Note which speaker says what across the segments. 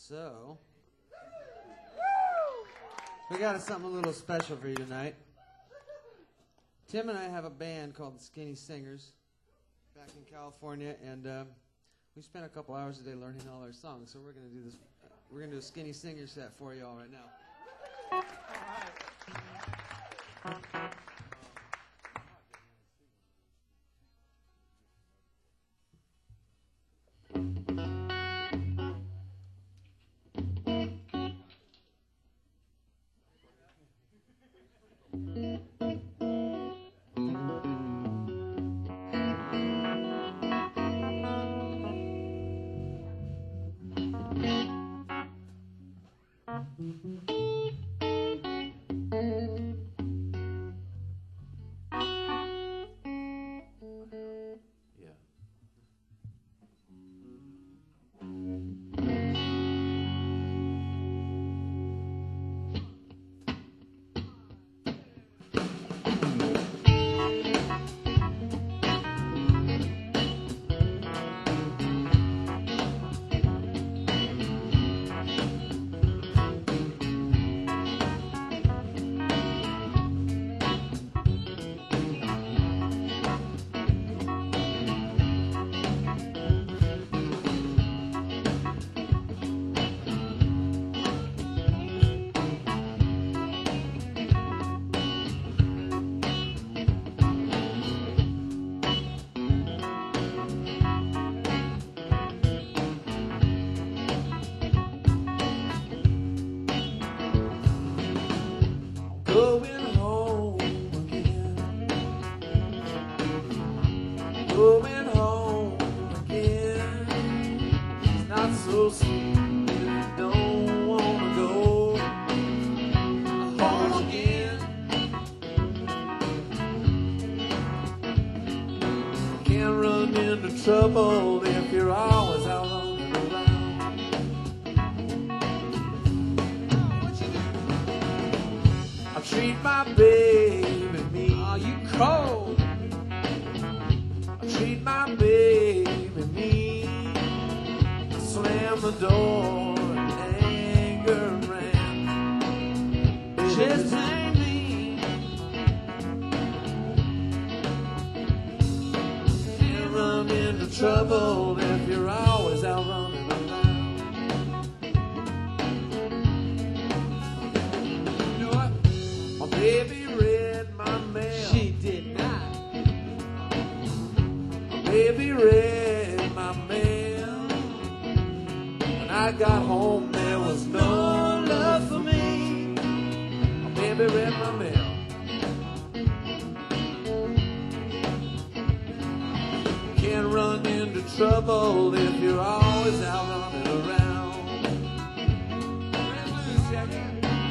Speaker 1: So, we got something a little special for you tonight. Tim and I have a band called the Skinny Singers back in California, and we spent a couple hours a day learning all our songs. So we're going to do this. We're going to do a Skinny Singer set for you all right now.
Speaker 2: Trouble if you're always out running around. I treat my baby mean.
Speaker 1: Oh, you cold.
Speaker 2: I treat my baby mean. I slam the door and anger ran.
Speaker 1: Just hang me.
Speaker 2: Can't run into trouble if you're always out running around. You know what? My baby read my mail.
Speaker 1: She did not.
Speaker 2: My baby read my mail. When I got home, there was no love for me. My baby read my mail. Can't run into trouble if you're always out running around. Check it.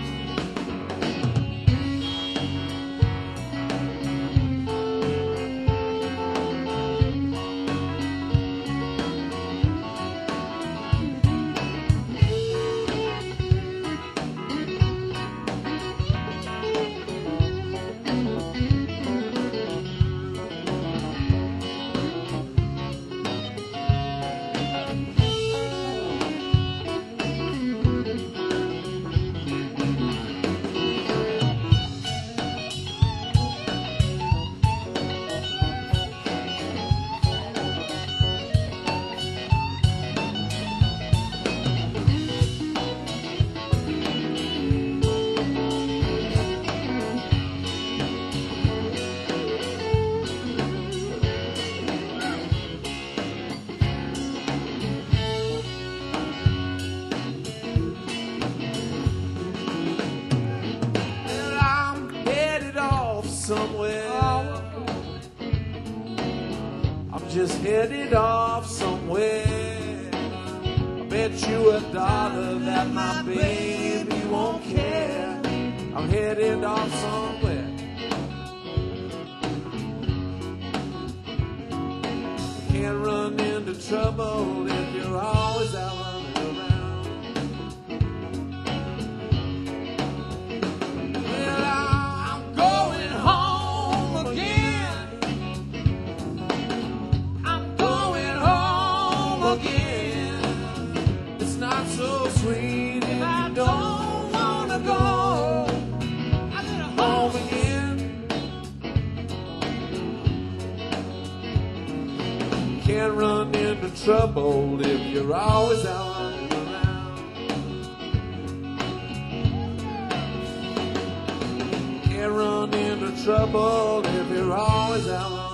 Speaker 2: Just headed off somewhere. I bet you $1 that my baby won't care. I'm headed off somewhere. Can't run into trouble if you're always out running around. Well, I'm going home again. Again, it's not so sweet. can't run into trouble if you're always out running around. Can't run into trouble if you're always out running around.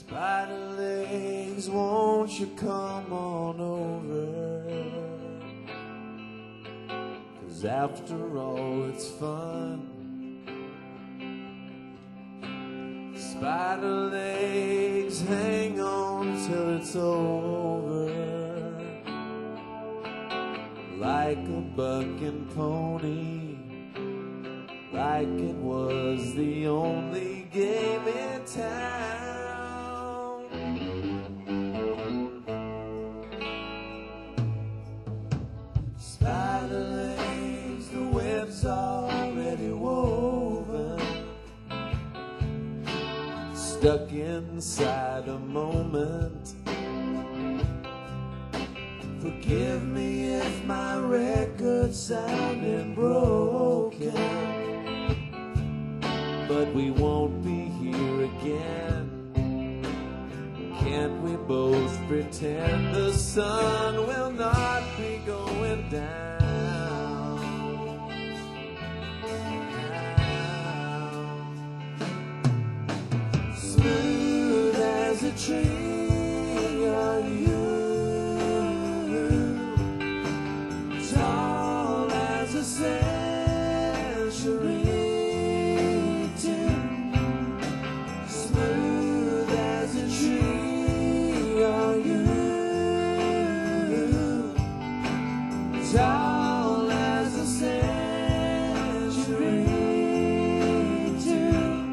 Speaker 2: Spider legs, won't you come on over? 'Cause after all, it's fun. Spider legs, hang on till it's over. Like a bucking pony, like it was the only game in town. Spider legs, the web's already woven, stuck inside a moment. Forgive me if my record's sounding broken, but we won't be here again. Can't we both pretend the sun will not be going down? Smooth as a tree are you, tall as a century. Smooth as a tree are you, tall as a century too.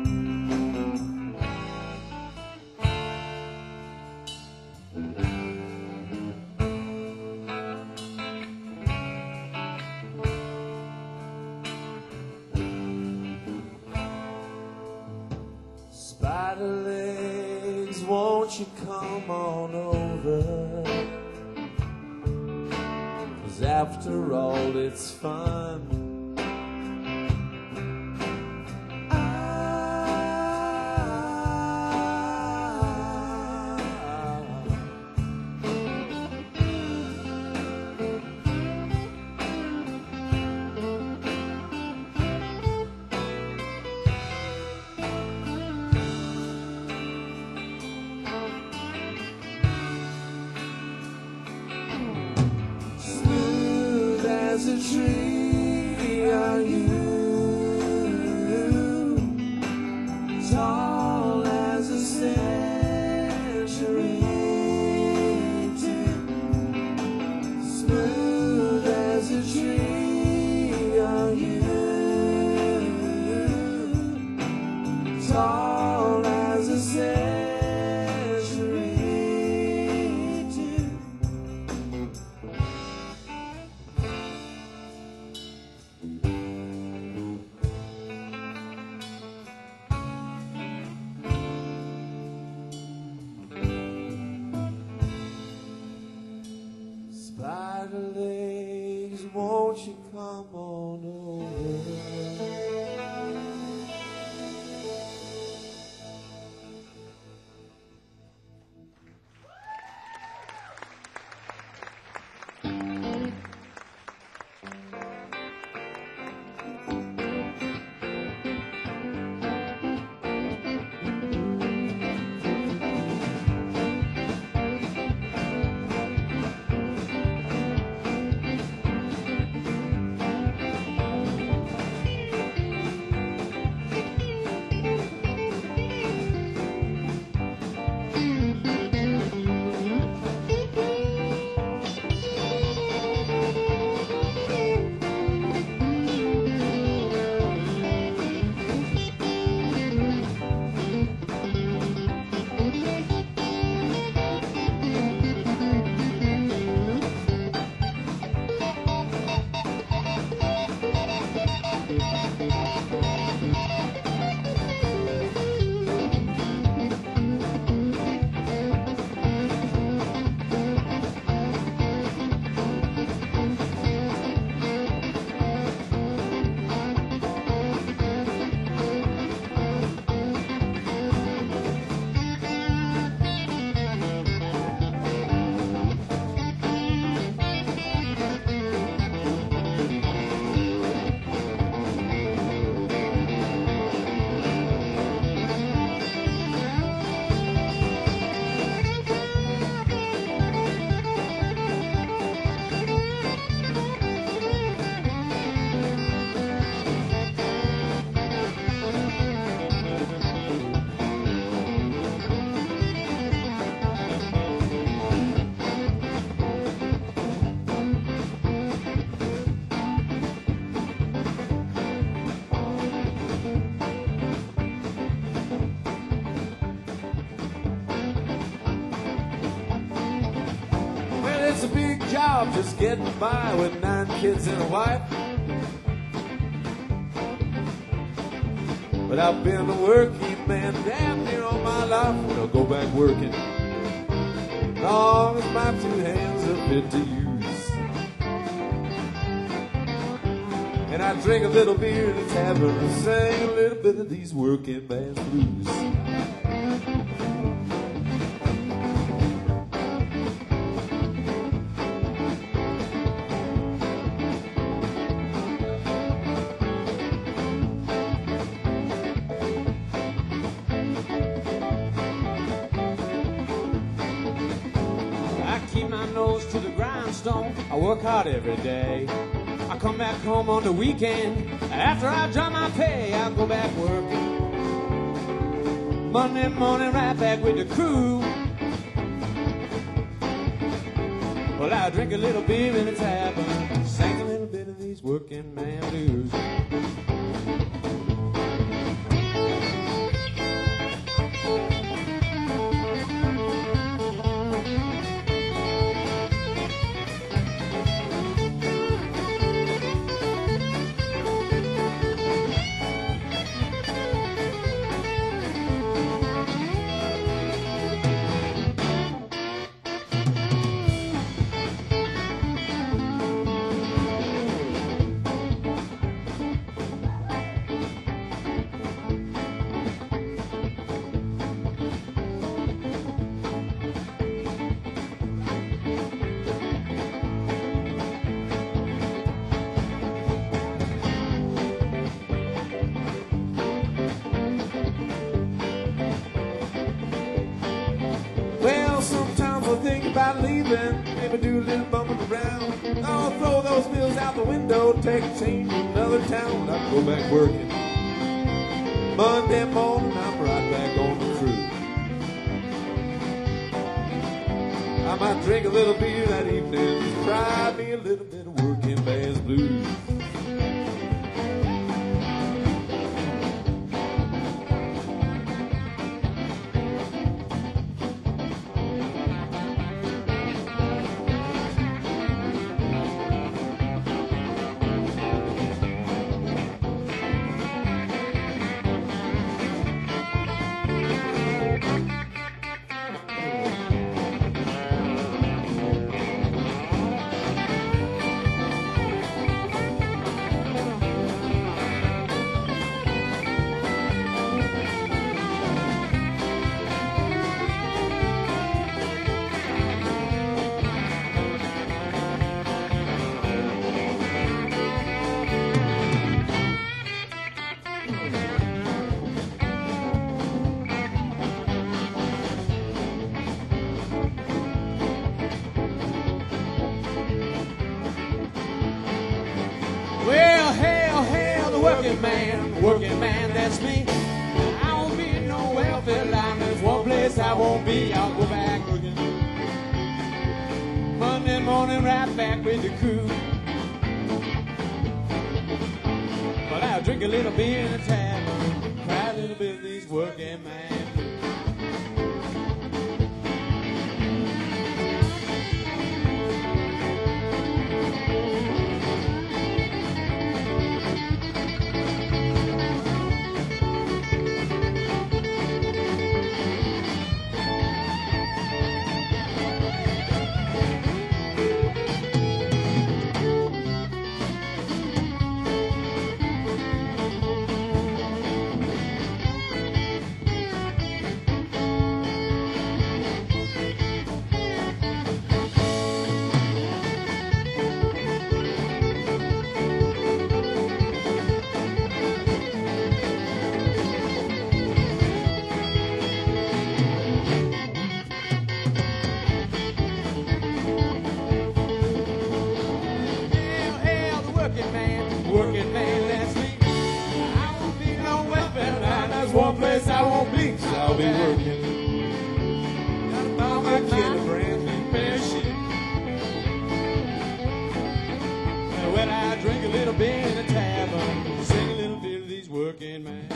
Speaker 2: Spider legs, won't you come on over? 'Cause after all, it's fun. Smooth as a tree are you, tall as a century too. Smooth as a tree are you, tall as a century too. job, just getting by with 9 kids and a wife. But I've been a working man damn near all my life. When I'll go back working, long as my 2 hands are fit to use. And I drink a little beer in the tavern and sing a little bit of these working man's blues.
Speaker 3: To the grindstone, I work hard every day. I come back home on the weekend. After I draw my pay, I go back working. Monday morning, right back with the crew. Well, I drink a little beer in the tavern, sing a little bit of these working man blues. Think about leaving, maybe do a little bumping around. I'll throw those bills out the window, take a change to another town. I'll go back working. Monday morning, I'm right back on the crew. I might drink a little beer that evening, just cry me a little bit of working man's blues. Working man, that's me. I won't be in no welfare line. There's one place I won't be. I'll go back working. Monday morning, right back with the crew. But I'll drink a little beer in the tavern, cry a little bit of these working man. Working man, that's me. I won't be no welfare line. There's one place I won't be, so I'll be working. Gotta buy my kid a brand new pair of shoes. When I drink a little beer in a tavern, sing a little bit of these working man.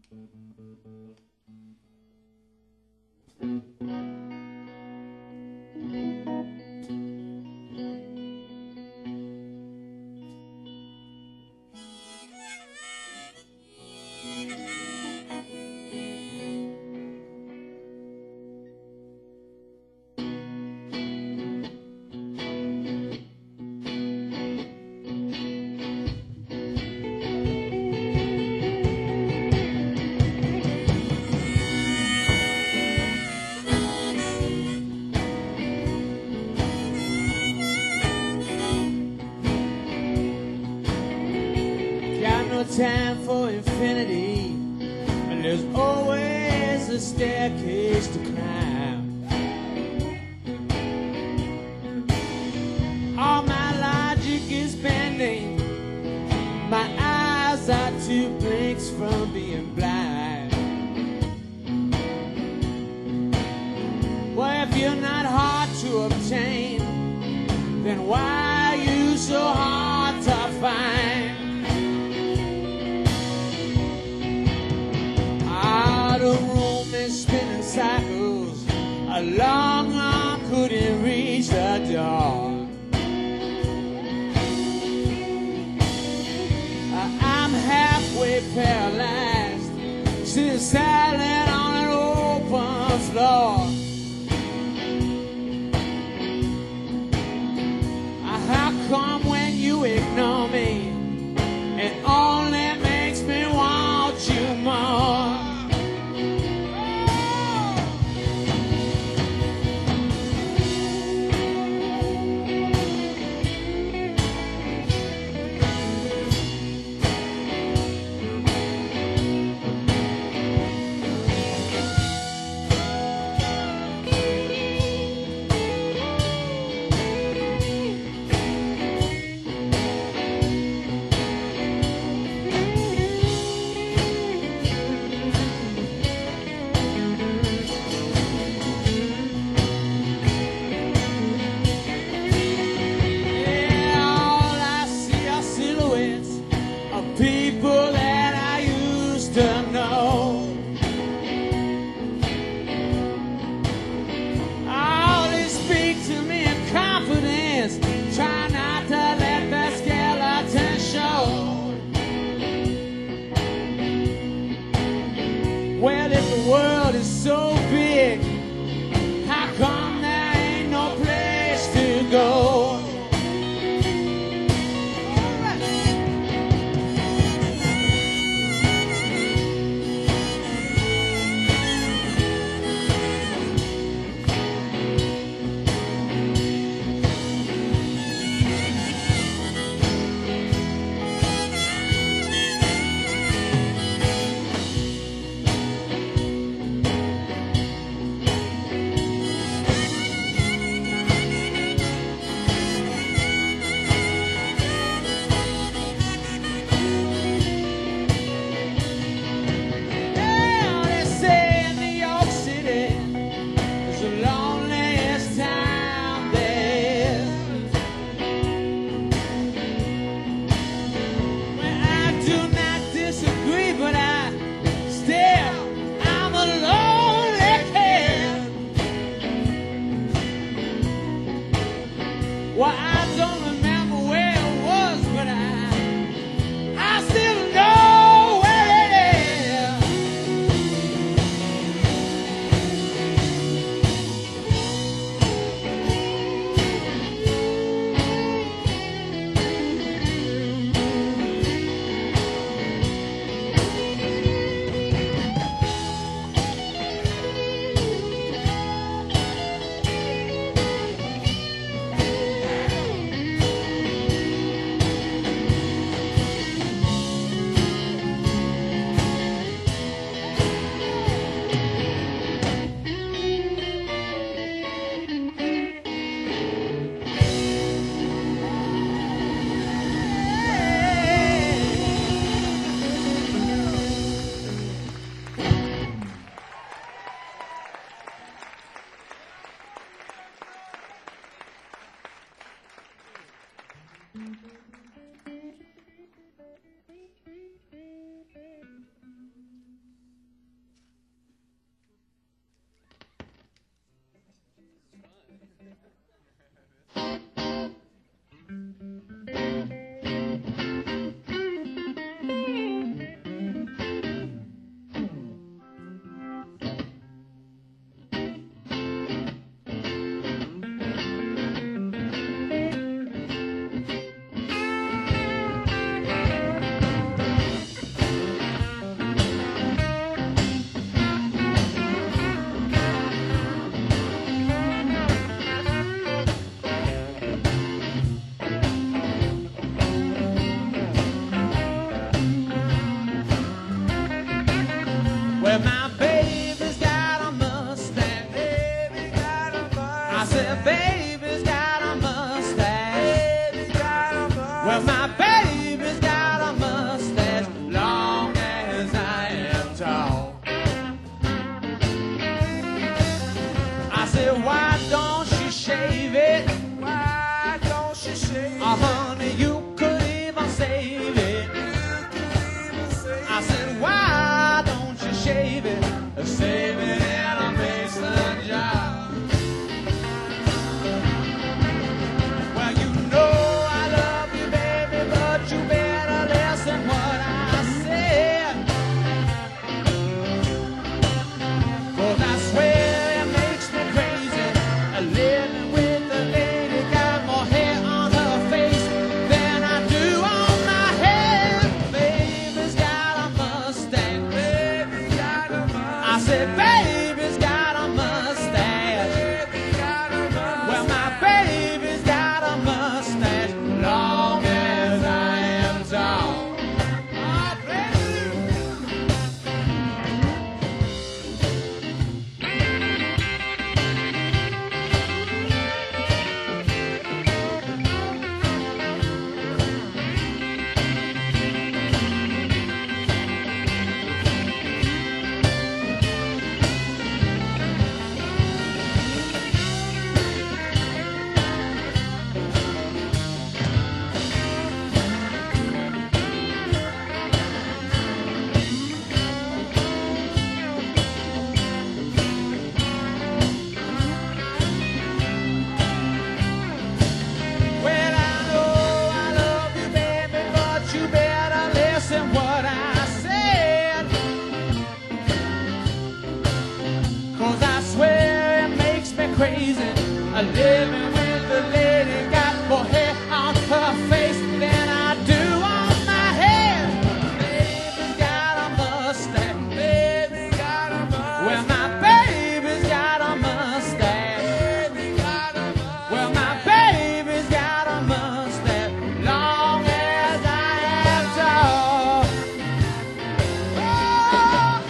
Speaker 1: Got no time for infinity, and there's always a staircase to climb. All my logic is bending, my eyes are two blinks from being blind. Well, if you're not hard to obtain, then why are you so hard to find? The room is spinning cycles. A long arm couldn't reach the door. I'm halfway paralyzed, sitting silent on an open floor. How come when you ignore me, it only makes me want you more? People that I used to know. Oh, they speak to me in confidence. Try not to let the skeleton show. Well, if the world is so big, how come there ain't no place to go?
Speaker 2: Well, my baby's got a mustache. Baby got a mustache. I said, baby's got a mustache. Baby got a mustache. Well, my baby's got a mustache, long as I am tall. I said, why don't she shave it? Why don't she shave it? Honey, you could even save it. I said, why don't you shave it? Save it in a mason jar. Well, you know I love you, baby, but you better listen what I said. 'Cause I swear it makes me crazy. Living with a lady got more hair on her face than I do on my head. Baby's got a mustache. Baby got a mustache. I said, baby's got a mustache. Baby got a mustache. Well, my baby's got a mustache, long as I am tall. Oh, baby. Well, I know I love you, baby, but you better listen what I said. 'Cause I swear it makes me crazy. Living with a lady got more hair on her face than I do on my head. Baby's got a mustache. Baby got a mustache. Well, my baby's got a mustache. Baby got a mustache. Well, my baby's got a mustache, long as I am tall. Oh.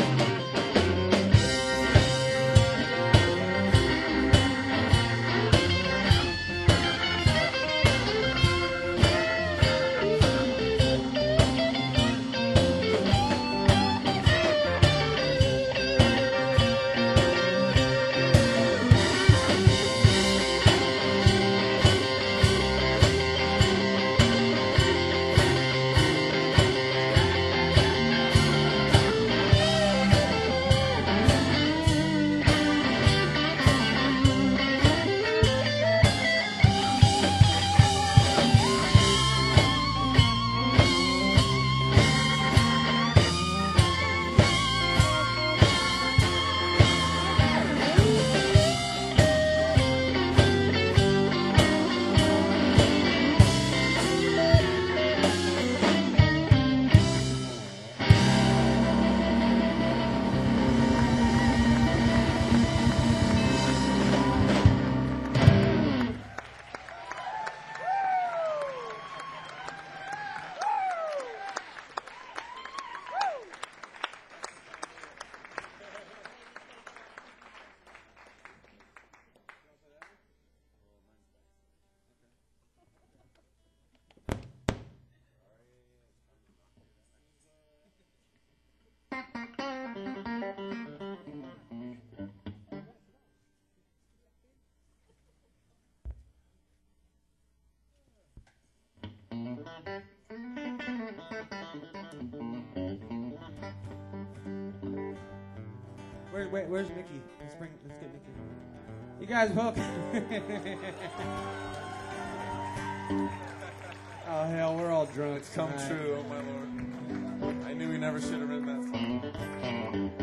Speaker 1: Where's Mickey? Let's get Mickey. You guys both. Oh, hell, we're all drunk.
Speaker 3: It's come
Speaker 1: tonight.
Speaker 3: true, oh my Lord. I knew we never should have written that song.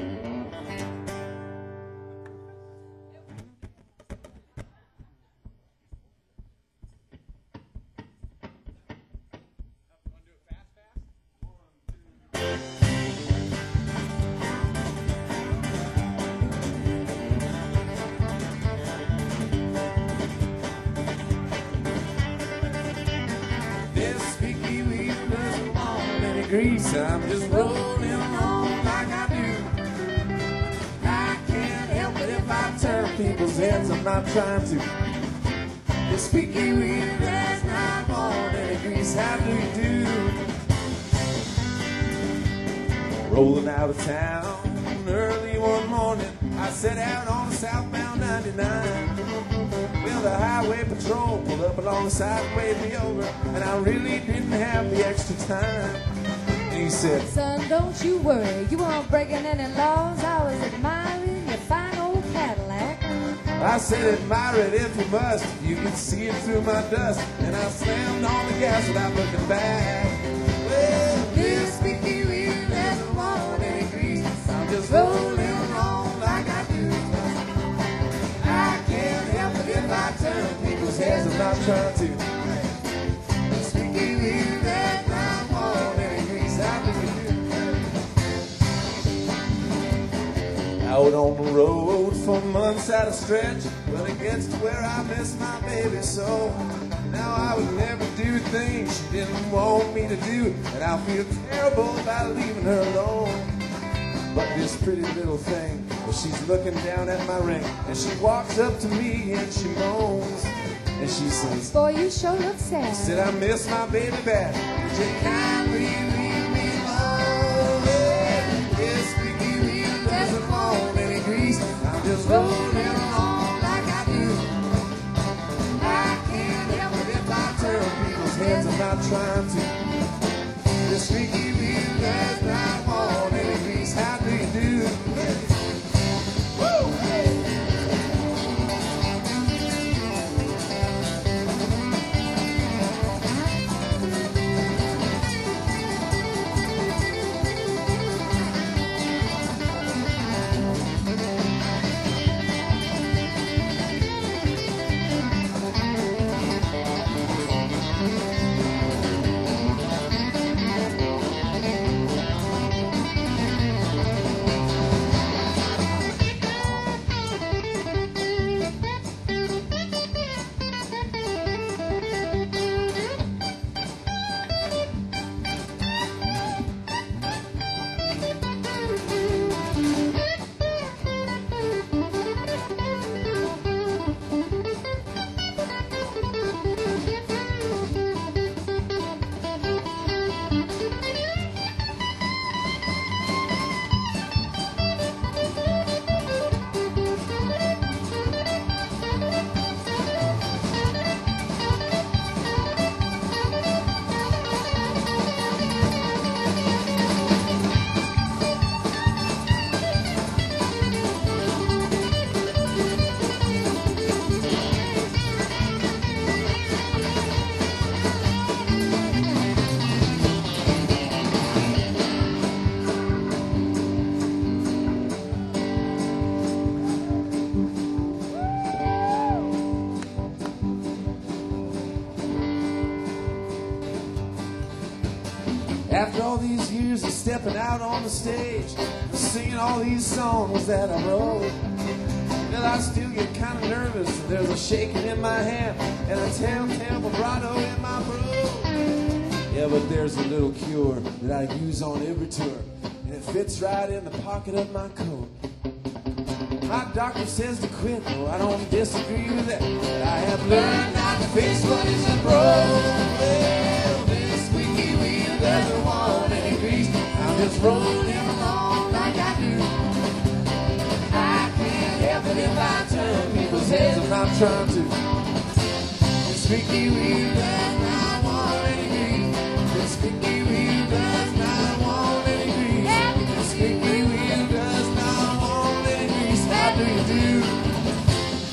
Speaker 3: This speaky wheel doesn't want any grease. I'm just rolling along like I do. I can't help it if I turn people's heads. I'm not trying to. This speaky wheel does not want any grease. How do you do? Rolling out of town early one morning, I set out on the southbound 99. Well, the highway patrol pulled up along the side and waved me over, and I really didn't have the extra time. And he said,
Speaker 4: Son, don't you worry, you weren't breaking any laws. I was admiring your fine old Cadillac.
Speaker 3: I said, admire it if you must. You can see it through my dust. And I slammed on the gas without looking back. Well, this speaky wheel doesn't want any grease. I'm just rolling along like I do. I can't help it if I turn people's heads. I'm not trying to. This speaky wheel does not want any grease. How do you do? Out on the road for months at a stretch. Well, it gets to where I miss my baby so. Now I would never do things she didn't want me to do, and I feel terrible about leaving her alone. But this pretty little thing, well, she's looking down at my ring, and she walks up to me and she moans, and she says,
Speaker 4: Boy, you sure look sad.
Speaker 3: said, I miss my baby bad. Would you kindly leave me alone? Yeah, this speaky wheel doesn't want any grease. I'm just rolling along like I do. I can't help it if I turn people's heads. I'm not trying to. This speaky wheel does not want any grease. How do you do? Woo! After all these years of stepping out on the stage, singing all these songs that I wrote, well, I still get kind of nervous. There's a shaking in my hand and a telltale vibrato in my throat. Yeah, but there's a little cure that I use on every tour, and it fits right in the pocket of my coat. My doctor says to quit, no, I don't disagree with that. But I have learned not to fix what isn't broke. Well, this squeaky wheel doesn't want any grease. I'm just rolling along like I do. I can't help it if I turn people's heads. I'm not trying to. This squeaky wheel does not want any grease. This squeaky wheel does not want any grease. This squeaky wheel does not want any grease. How do you do?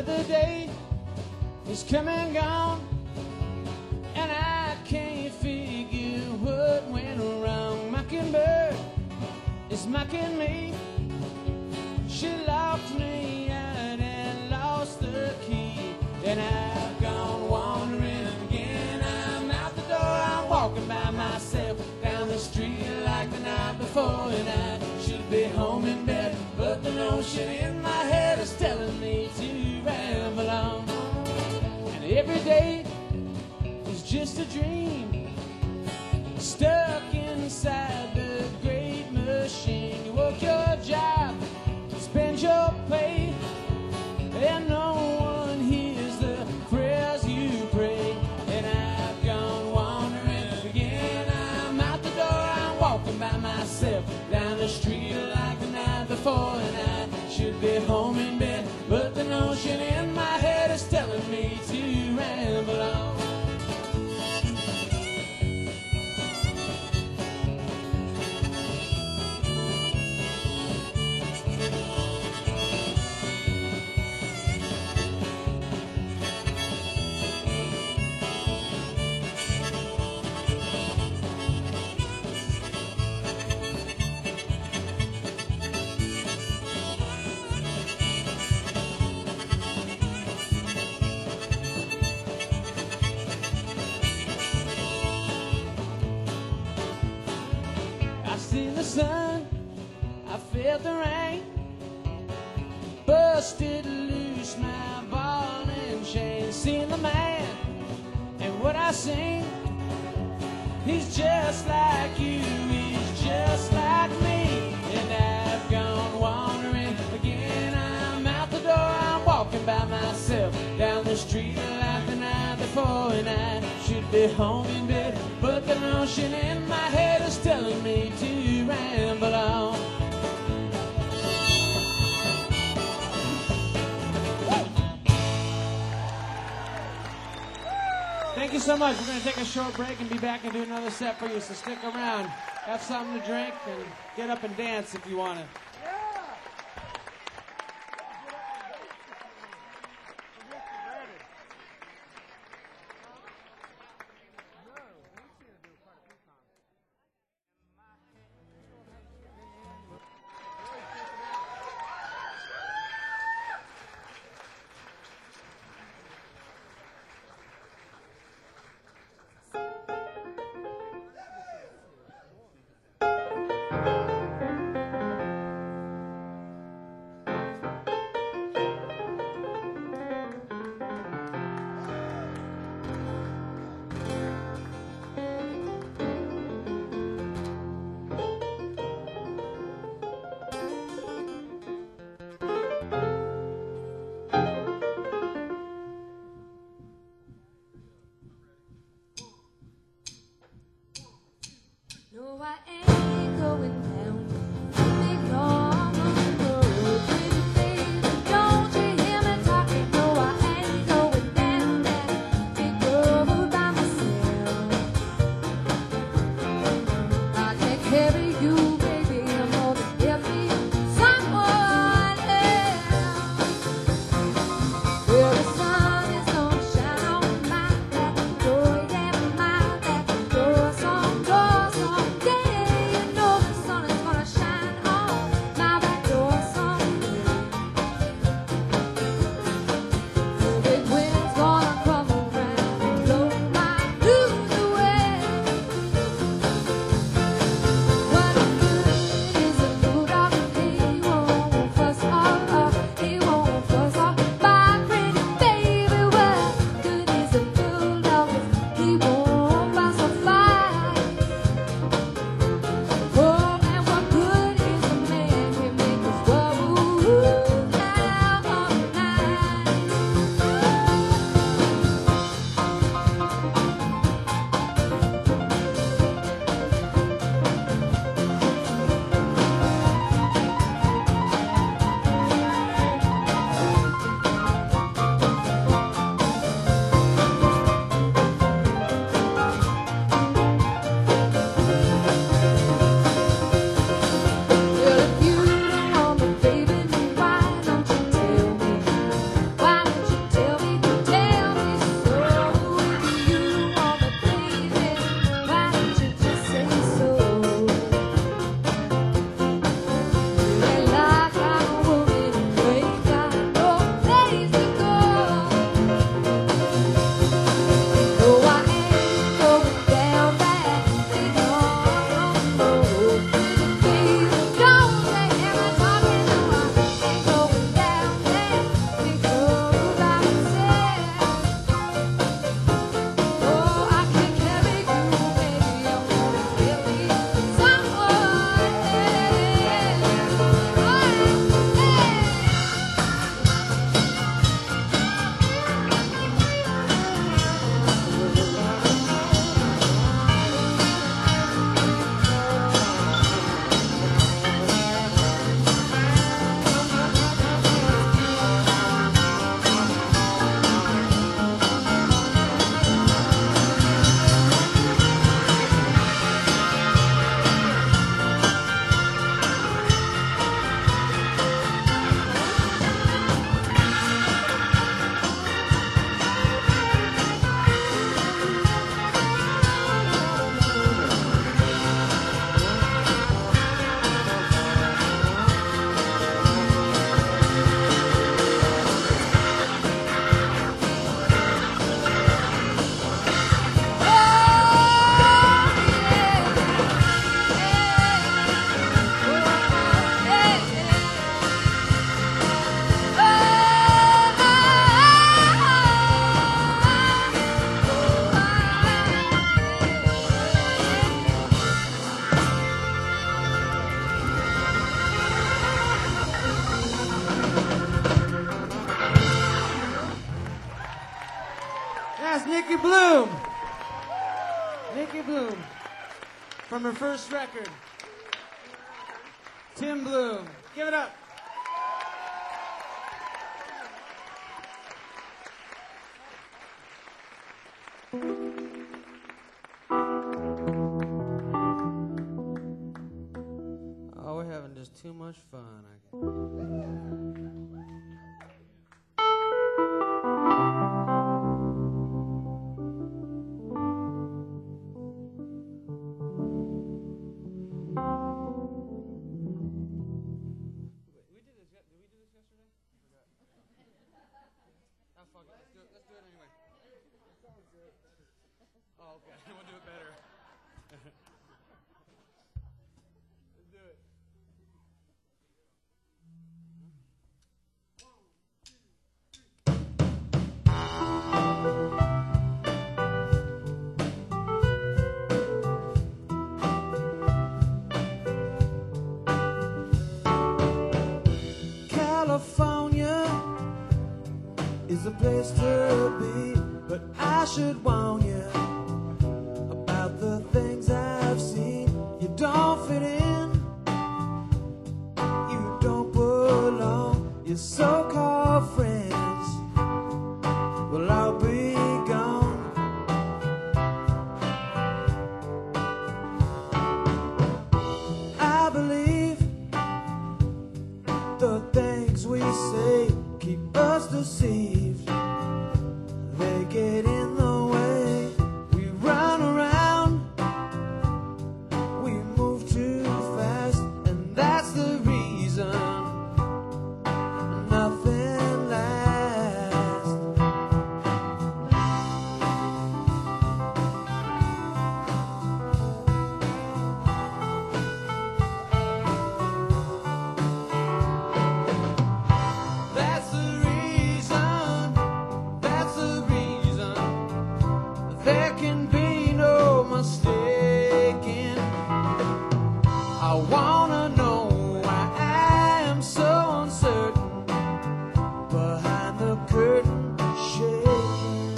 Speaker 2: Another day is come and gone, and I can't figure what went wrong. Mockingbird is mocking me. She locked me out and lost the key. And I've gone wandering again. I'm out the door, I'm walking by myself down the street like the night before. And I should be home in bed, but the notion in my head is telling me to ramble on. And every day is just a dream, stuck inside the great machine. You work your job, spend your pay, and no one hears the prayers you pray. And I've gone wandering again. I'm out the door, I'm walking by myself down the street like the night before. And I should be home in bed, but the notion in my head is telling me to ramble on. Seen the sun, I felt the rain, busted loose my ball and chain. Seen the man, and what I seen, he's just like you, he's just like me. And I've gone wandering again. I'm out the door, I'm walking by myself down the street like the night before. And I should be home in bed, but the notion in my head is telling me to ramble on. Thank you so much. We're going to take a short break and be back and do another set for you, so stick around. Have something to drink and get up and dance if you want to.
Speaker 1: That's Nikki Bloom. Nikki Bloom from her first record. Tim Bloom. Give it up. Oh, we're having just too much fun. Oh, okay. We'll do it better. Let's do it. California is a place to be, but I should warn you about the things I've seen. You don't fit in, you don't belong. Your so-called friends will all be gone. I believe the things we say keep us deceived. They get in the way. We run around, we move too fast, and that's the reason nothing lasts. That's the reason, that's the reason. There can be no mistaking. I wanna know why I am so uncertain behind the curtain shaking.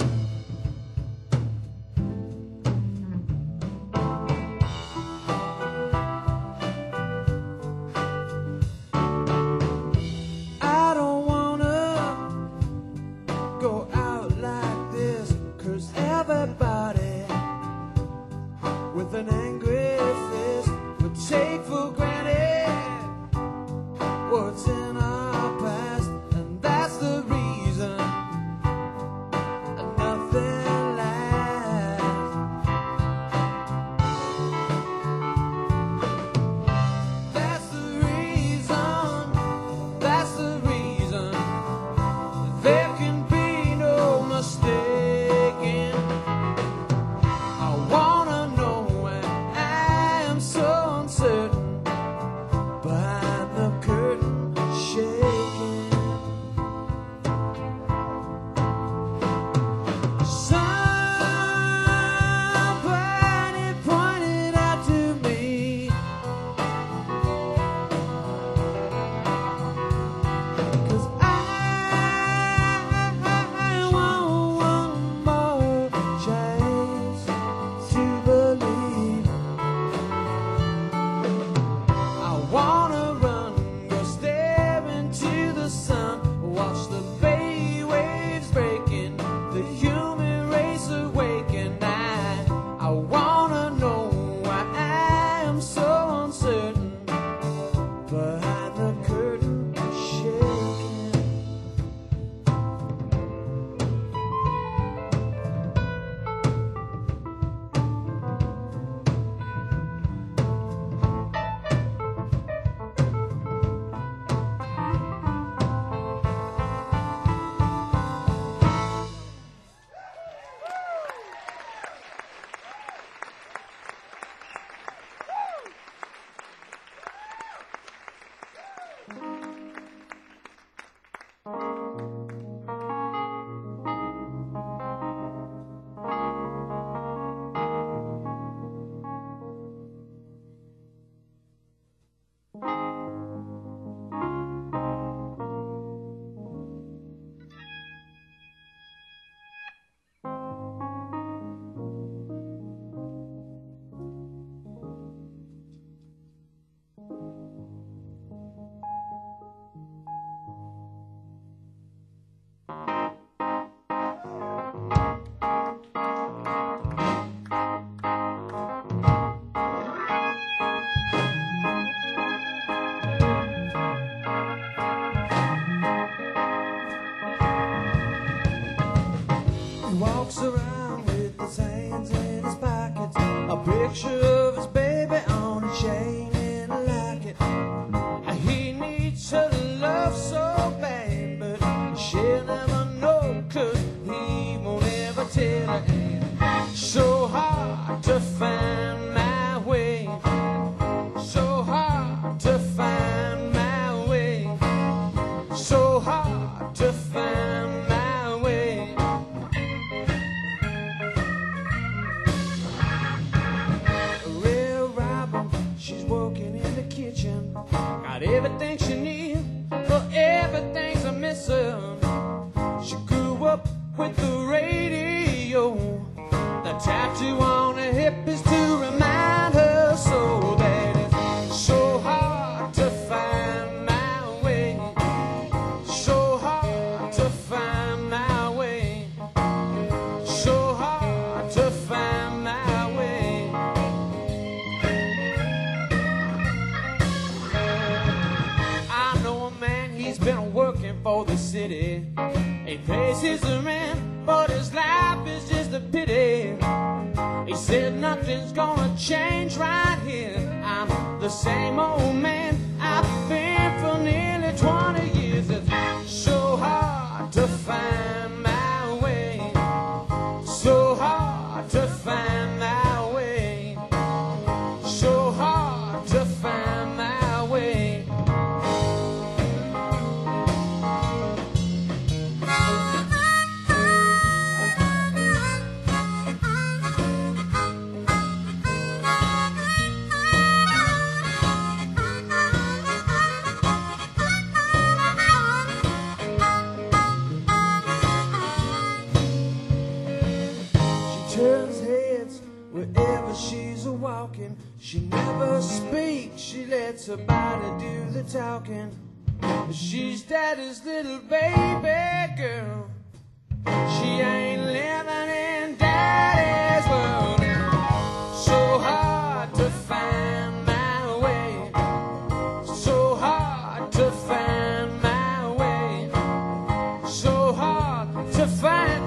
Speaker 1: I don't wanna go out like this, 'cause everybody with an angry fist would take for granted what's in our past, and that's the reason nothing lasts. That's the reason, that's the reason. There can be no mistaking. I wanna know when I am so uncertain
Speaker 2: walks around with his hands in his pockets, a picture of his baby on a chain and a locket. He needs her love so bad, but she'll never know, 'cause he won't ever tell her. And so hard to find my way, so hard to find my way, so hard to find my way. Real Robin, she's working in the kitchen, got everything she needs, but everything's a missing. She grew up with the radio, the tattoo on her hip is to remind her so that it's so hard to find my way, so hard to find my way, so hard to find my way. I know a man, he's been working for the city. He pays his rent, but his life is just a pity. He said nothing's gonna change right here. I'm the same old man I've been for nearly 20 years. It's so hard to find my way, so hard to find my way, so hard to find my way. Turns heads wherever she's a walking. She never speaks, she lets her body do the talking. She's daddy's little baby girl. She ain't living in daddy's world. So hard to find my way, so hard to find my way, so hard to find.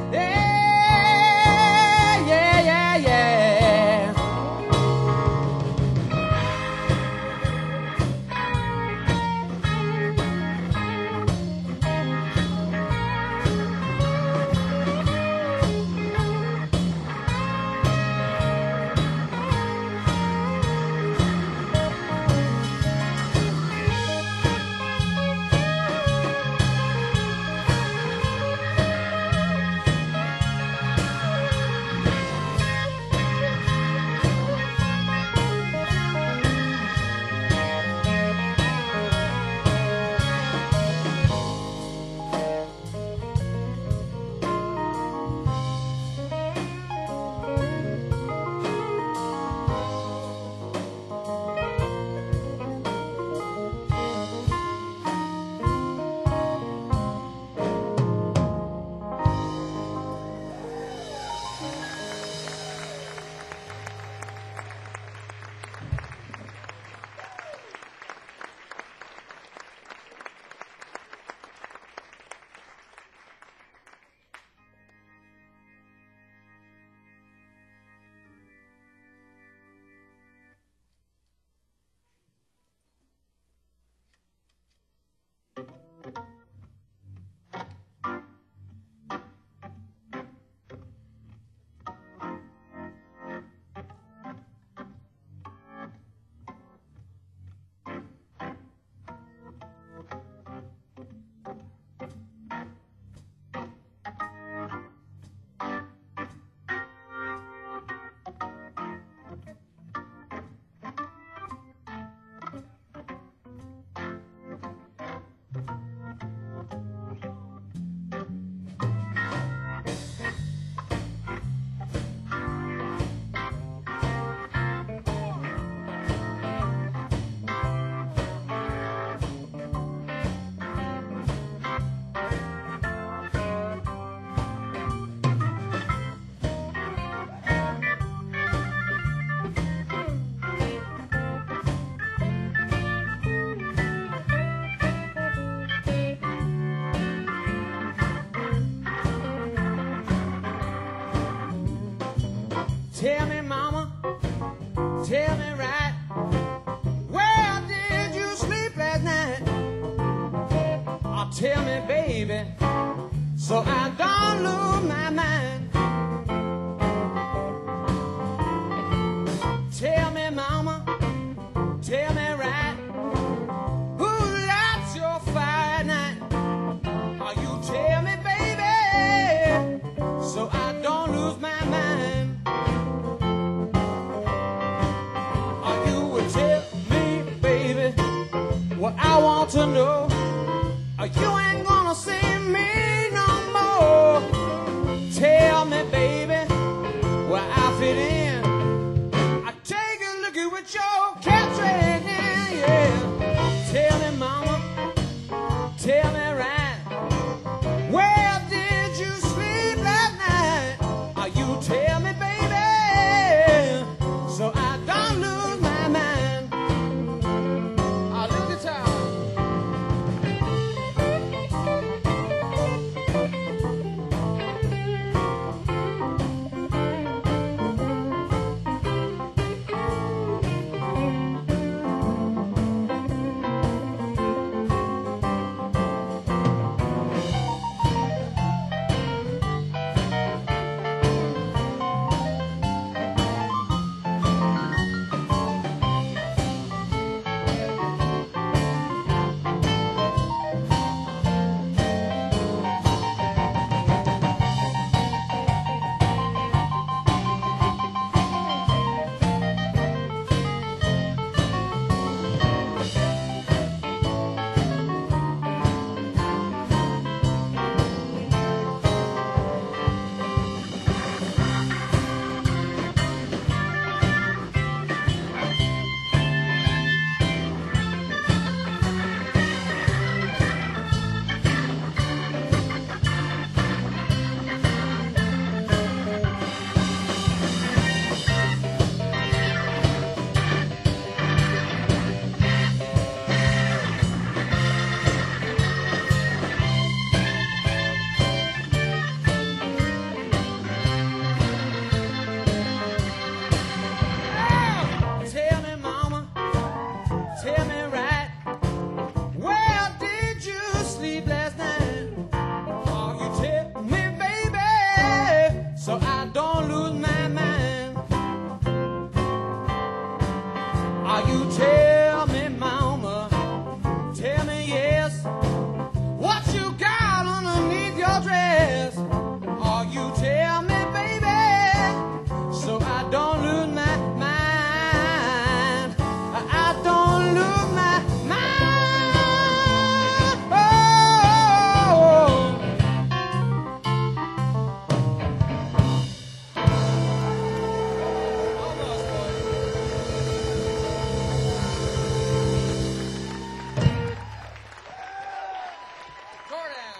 Speaker 2: Tell me, mama, tell me right, where did you sleep last night? Oh, tell me, baby, so I don't lose my mind. Tell me, mama, tell me right, who lights your fire at night? Oh, you tell me, baby, so I don't lose my mind. Oh, you would tell me, baby, what I want to know. Oh, you ain't gonna see me no more. Tell me, baby, where I fit in. I take a look at what your cat's right in, yeah. Tell me, mama, tell me right, where did you sleep last night? Oh, you tell me, baby, so I don't lose my mind. Oh, look at y'all. Tell me, mama, tell me right, where did you sleep last night? Oh, you tell me, baby, so I don't lose my mind. Oh, you tell me, mama, tell me yes, what you got underneath your dress? Oh, you tell me, baby, so I don't lose my mind. I don't lose my mind. Oh. Almost, Jordan.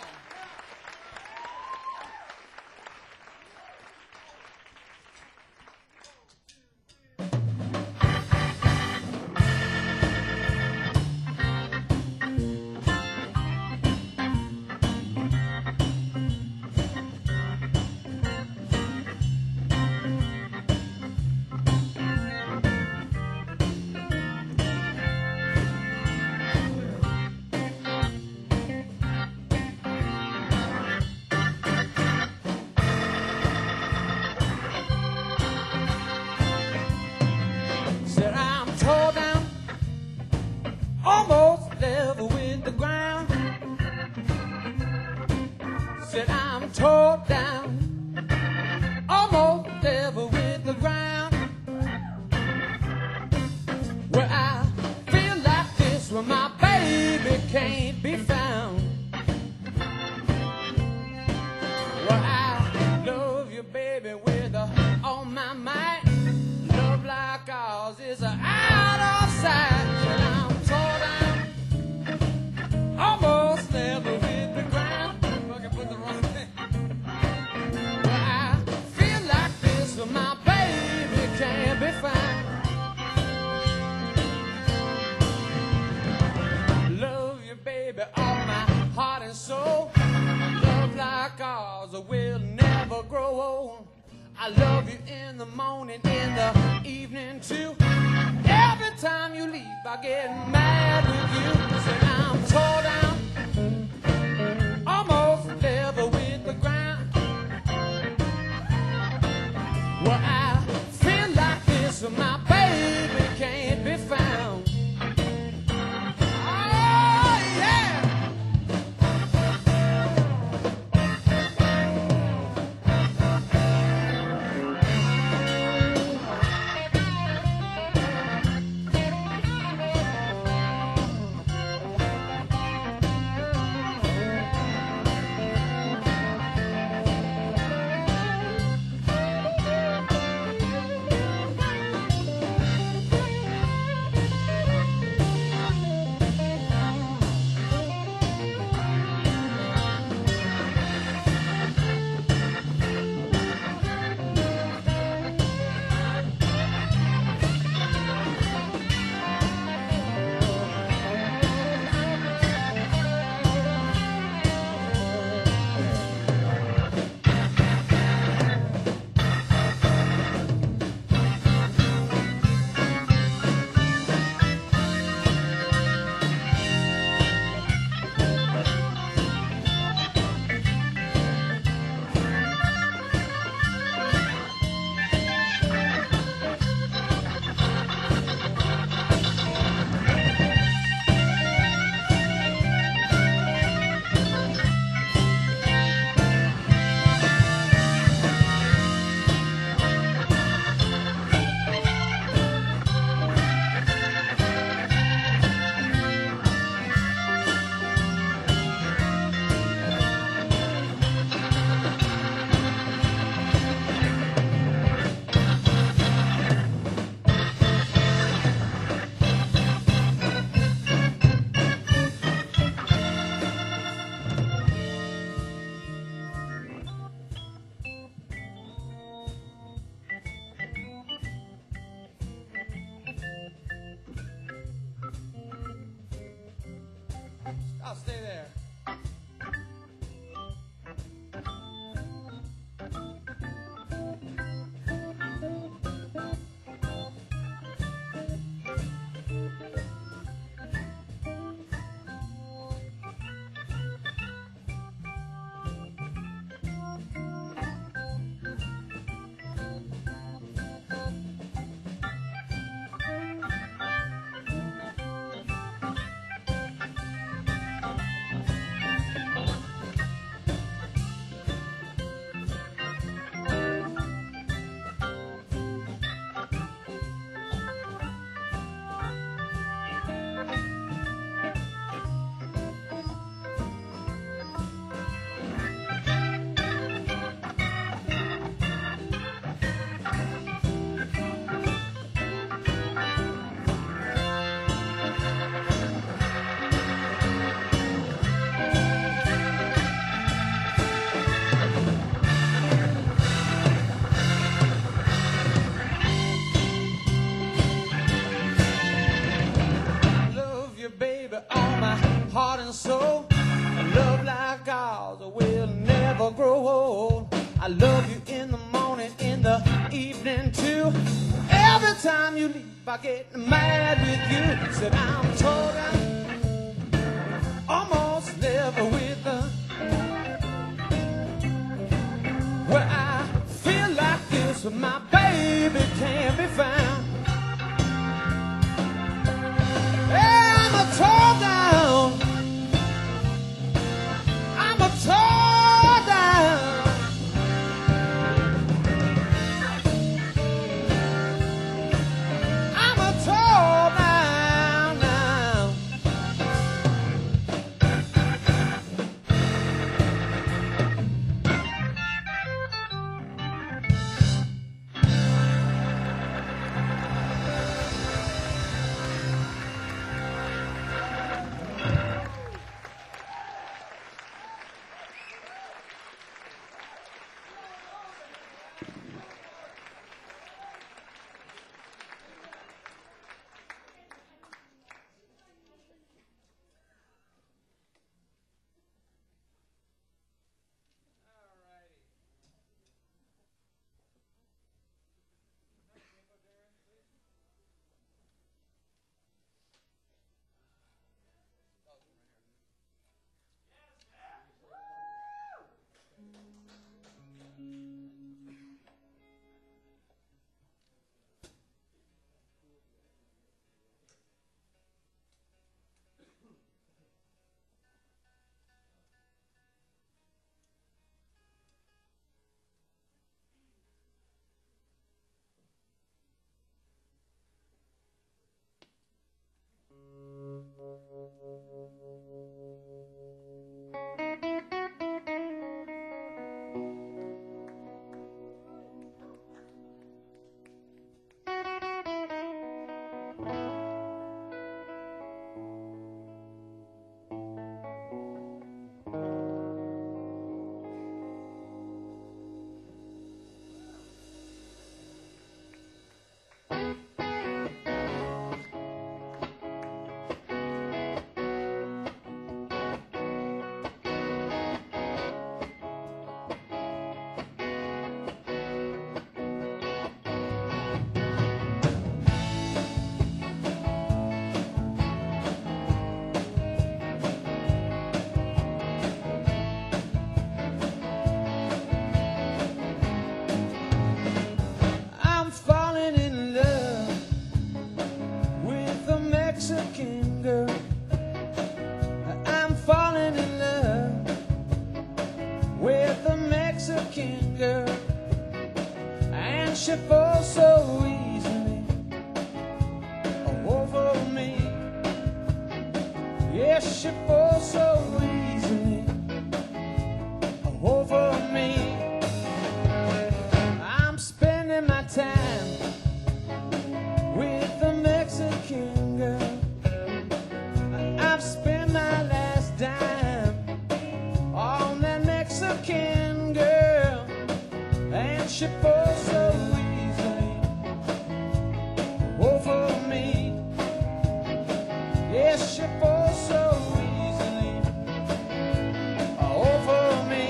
Speaker 2: Said I'm tore down, almost level with the ground. Said I'm tore down, almost level with the ground. Where I feel like this, where my baby can't be found. Where I love you, baby, with all my might. Love like ours is out of sight. Said I'm tore down, almost level with the ground. Fucking put the wrong thing. Well, I feel like this, but my baby can't be found. Love you, baby, all my heart and soul. Love like ours will never grow old. I love you in the morning, in the evening too. Every time you leave, I get mad with you. Said I'm tore down, almost level with the ground. Well, I feel like this, my baby can't be found. Oh, yeah! I'll stay there. Heart and soul, a love like ours will never grow old. I love you in the morning, in the evening too. Every time you leave, I get mad with you. Said I'm tore down, almost level with the. Well, I feel like this, but my baby can't be found. Hey, I'm a tore down. Tore down. I'm a tore down now. Mexican girl, and she falls so easily over me. Yes, she falls so easily over me. I'm spending my time with the Mexican girl. I've spent my last dime on that Mexican girl, and she falls so easily over me. Yes, she falls so easily over me.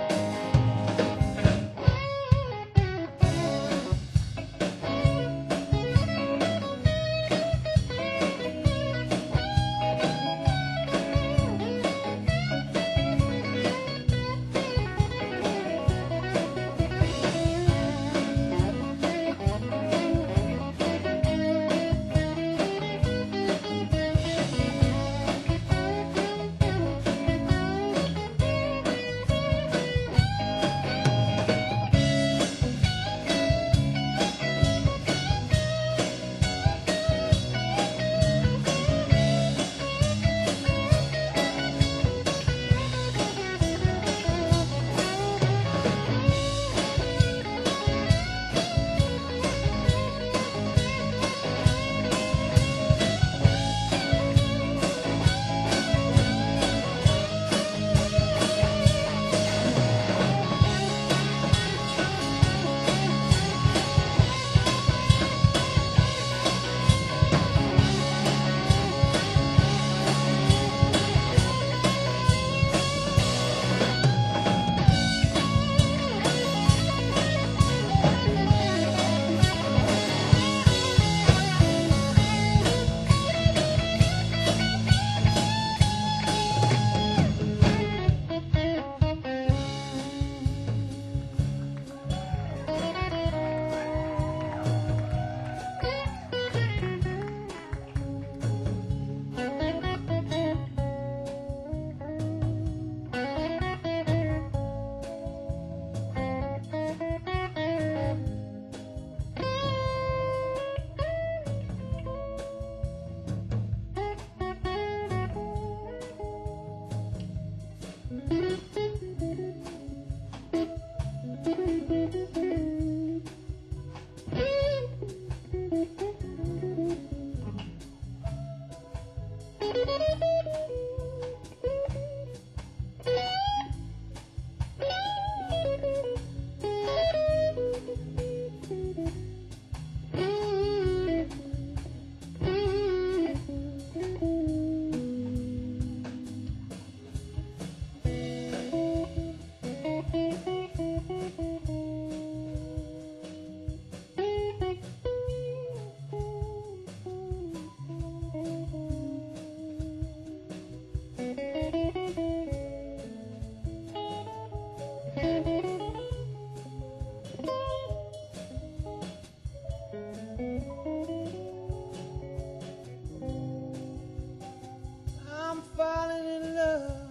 Speaker 2: I'm falling in love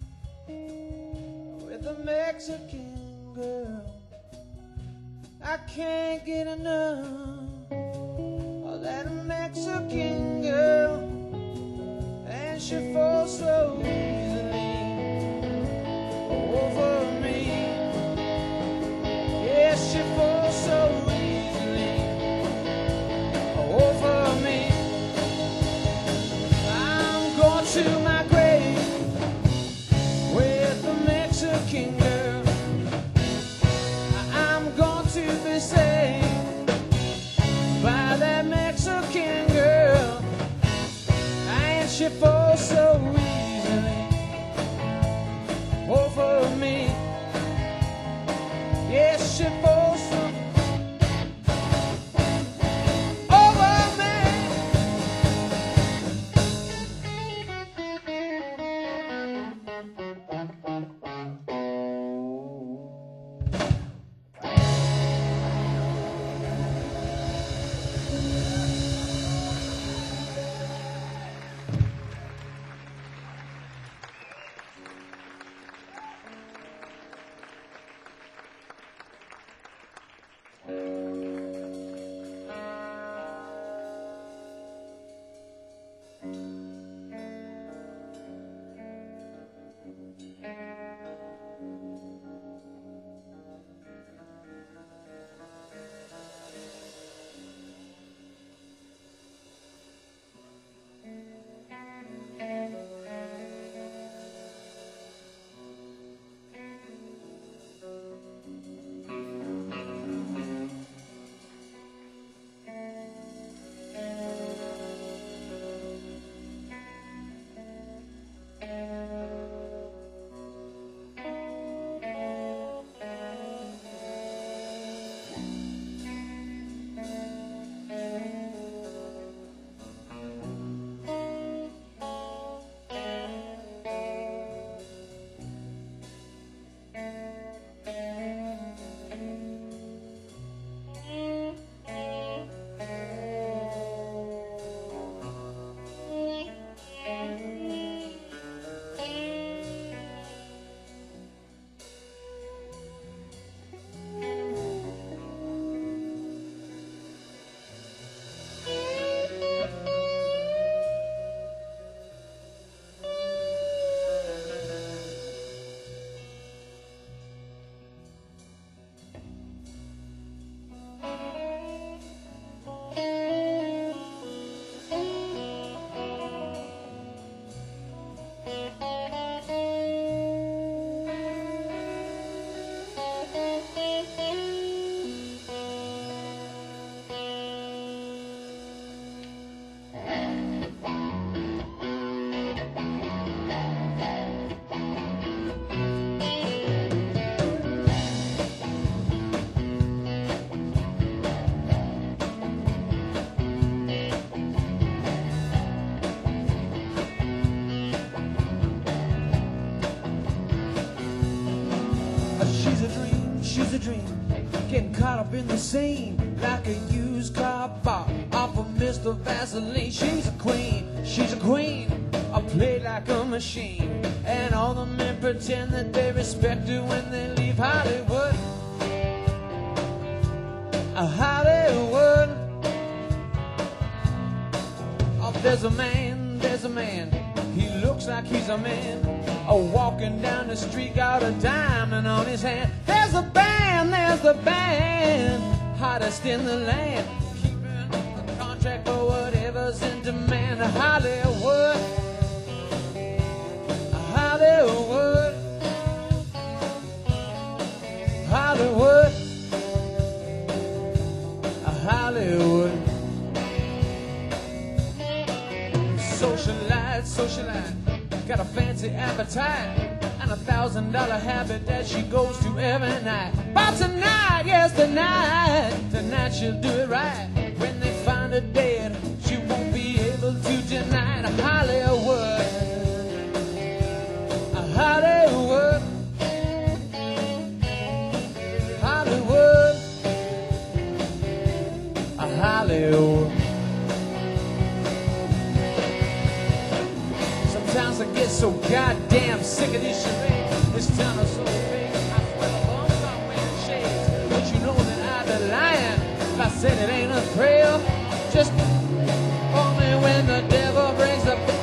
Speaker 2: with a Mexican girl. I can't get enough of that Mexican girl, and she falls so easily over me. Yes, she falls so easily over me. I'm going to my grave with the Mexican girl. I'm going to be saved by that Mexican girl, and she falls so easily over me. Yes, she falls so over me. stream, getting caught up in the scene like a used car bought off of Mr. Vaseline. She's a queen, I play like a machine, and all the men pretend that they respect her when they leave Hollywood. Hollywood. Oh, there's a man, he looks like he's a man, walking down the street, got a diamond on his hand. There's the band, hottest in the land, keeping a contract for whatever's in demand. Hollywood, Hollywood, Hollywood, Hollywood. Socialite, got a fancy appetite and $1,000 habit that she goes to every night. But tonight, yes, tonight she'll do it right. When they find her dead, she won't be able to deny it. Hollywood, Hollywood, Hollywood, Hollywood. Sometimes I get so goddamn sick of this charade. This town is so fake. I swear the bums are wearing shades. But you know that I'd be lying if I said it ain't a thrill. Just only when the devil brings the bill.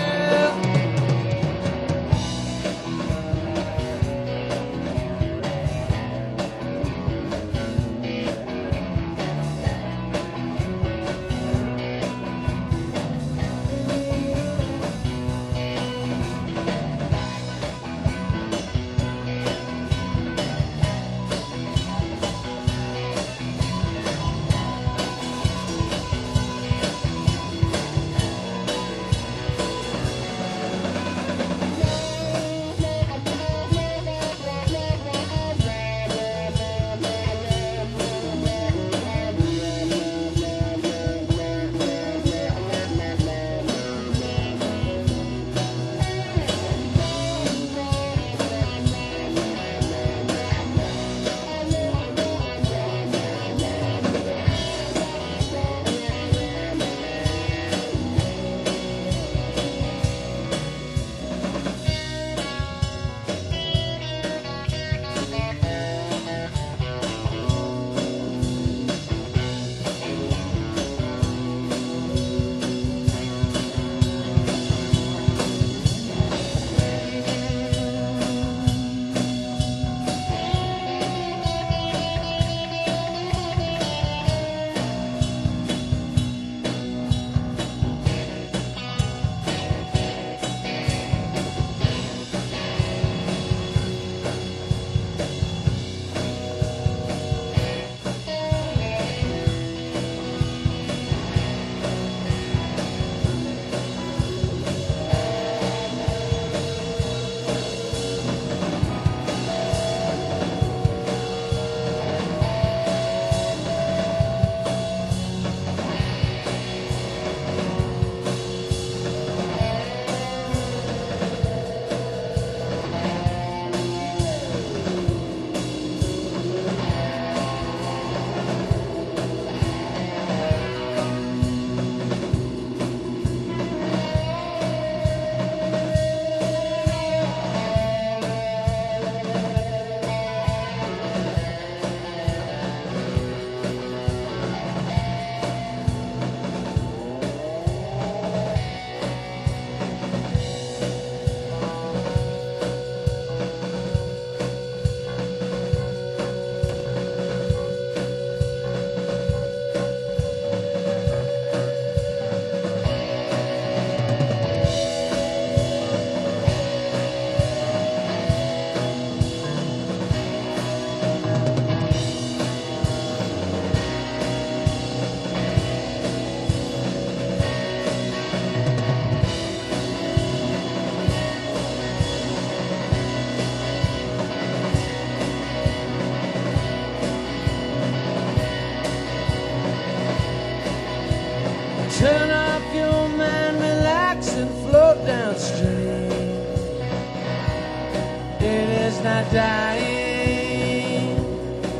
Speaker 2: Turn off your mind, relax and float downstream. It is not dying.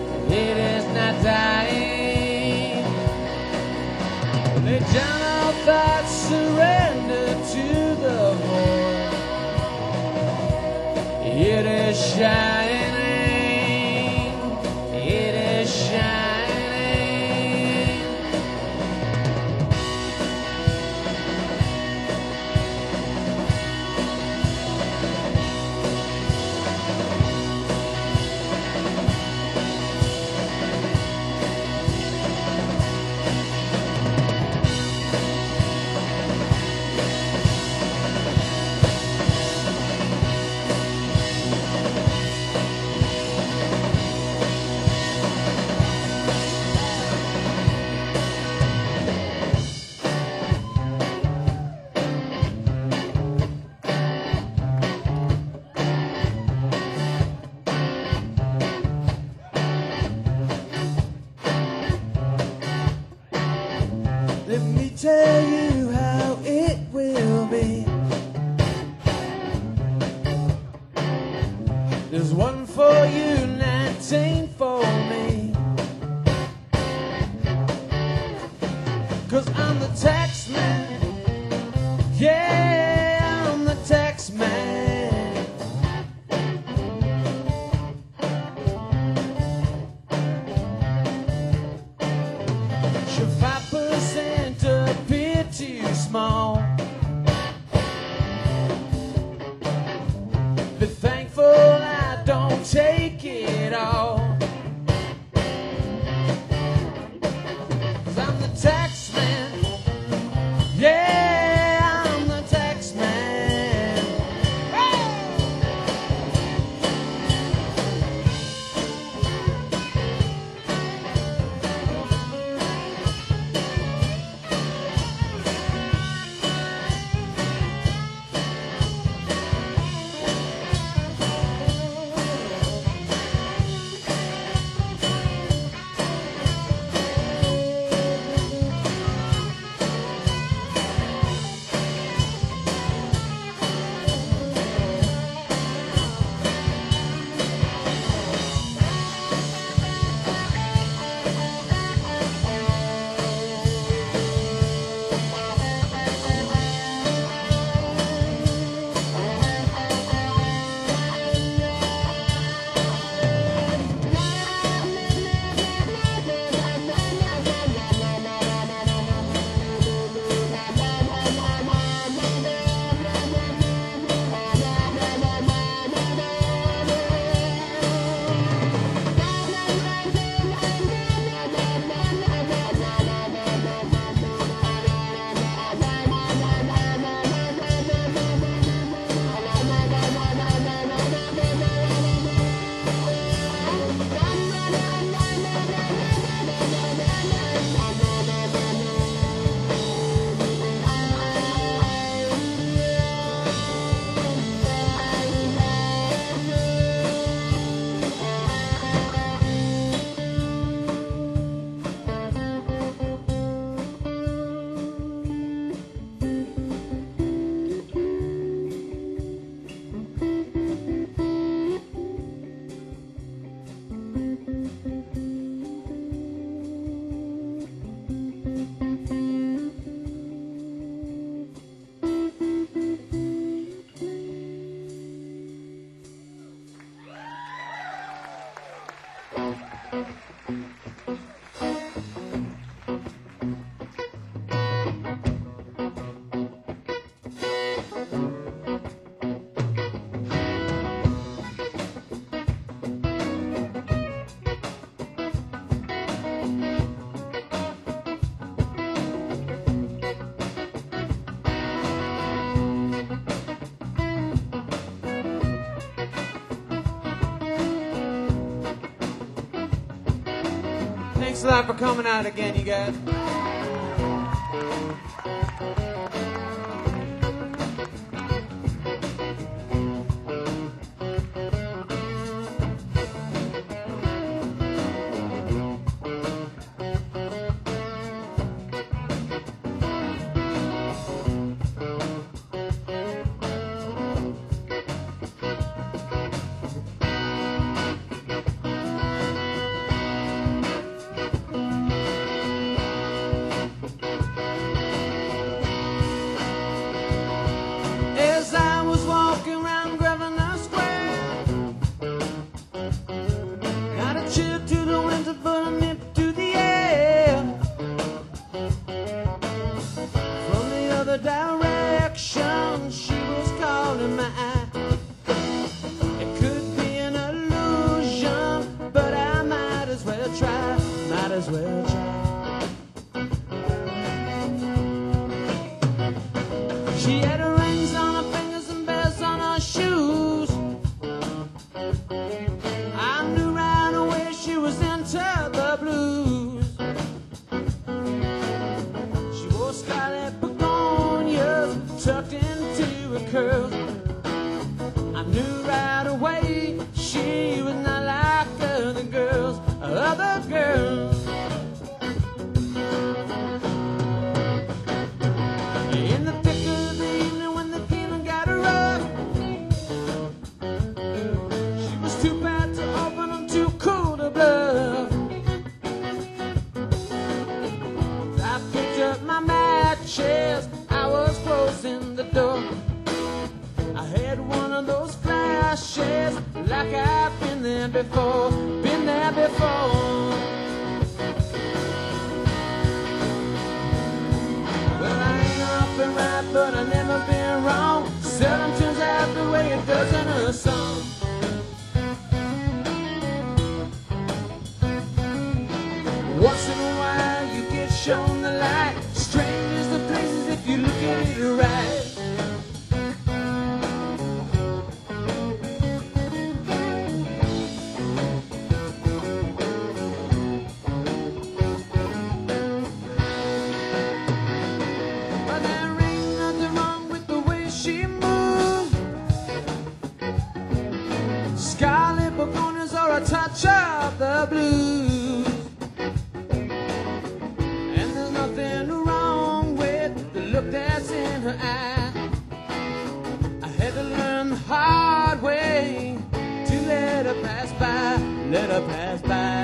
Speaker 2: Thanks a lot for coming out again, you guys. As I was walking around Grosvenor Square, got a chill to the winter, but a nip to the air. From the other direction, she was calling my eye. It could be an illusion, but I might as well try. Might as well try. She had rings on her fingers and bells on her shoes. I knew right away she was into the blues. She wore scarlet begonias tucked into her curls. I knew right away she was not like other girls, other girls. In the thick of the evening when the feeling got rough, she was too bad to open and too cool to bluff. I picked up my matches, I was closing the door. I had one of those flashes like I've been there before, been there before. Well, I ain't often right, but I never been wrong. Seldom turns out the way it does in a song. Once in a while you get shown the light. Strange is the places if you look at it right. But there ain't nothing wrong with the way she moves. Scarlet begonias or a touch of the blues. And there's nothing wrong with the look that's in her eye. I had to learn the hard way to let her pass by, let her pass by.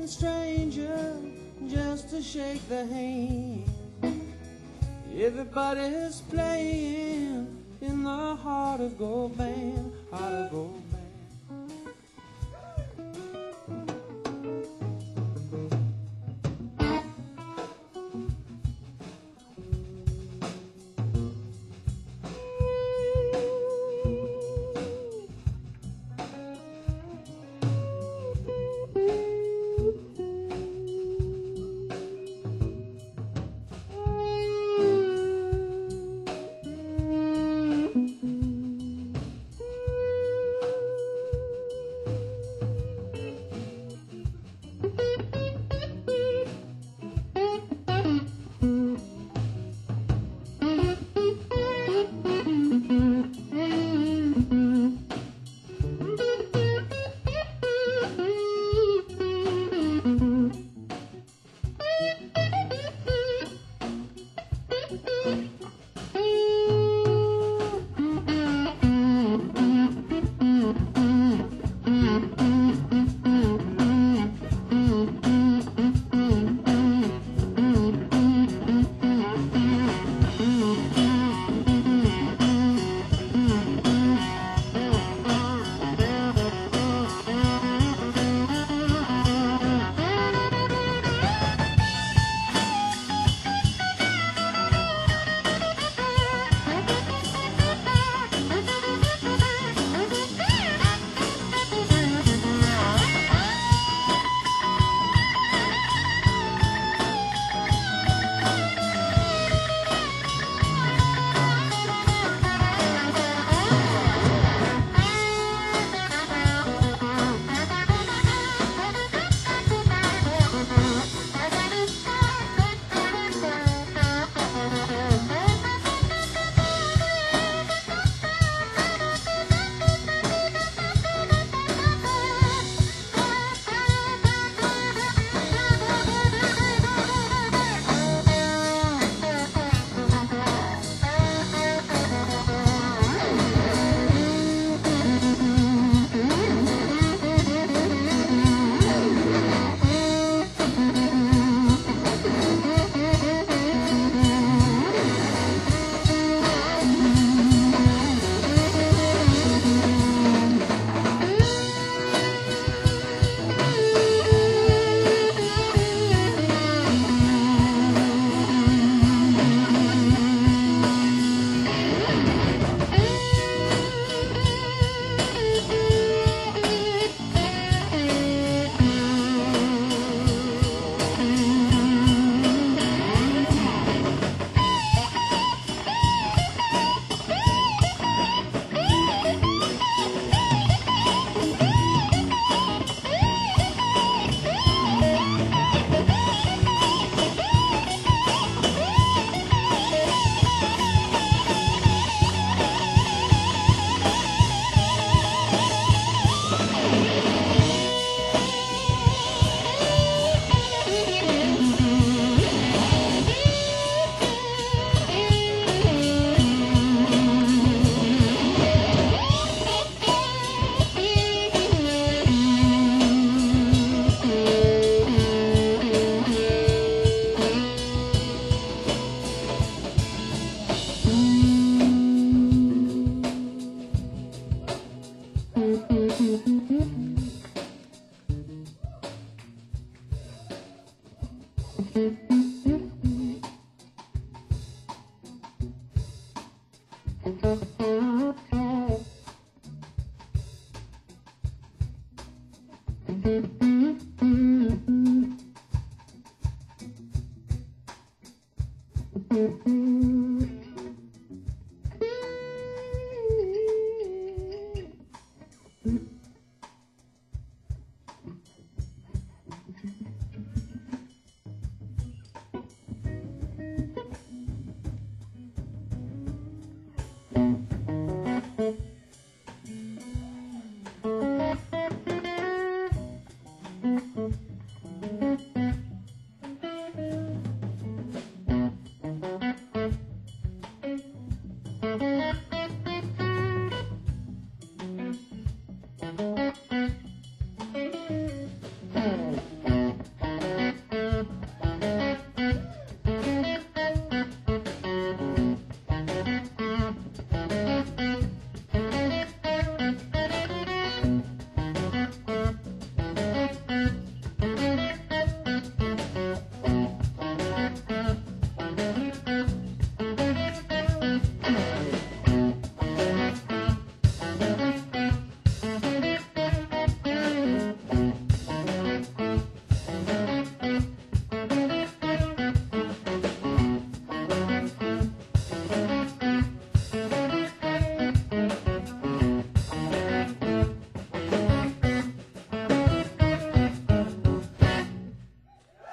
Speaker 2: and stranger just to shake the hand. Everybody's playing in the Heart of Gold Band, Heart of Gold Band.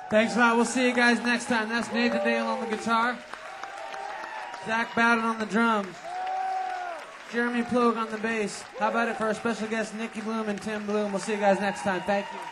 Speaker 2: Thanks a lot. We'll see you guys next time. That's Nathan Dale on the guitar. Zach Bowden on the drums. Jeremy Ploeg on the bass. How about it for our special guests, Nikki Bloom and Tim Bloom? We'll see you guys next time. Thank you.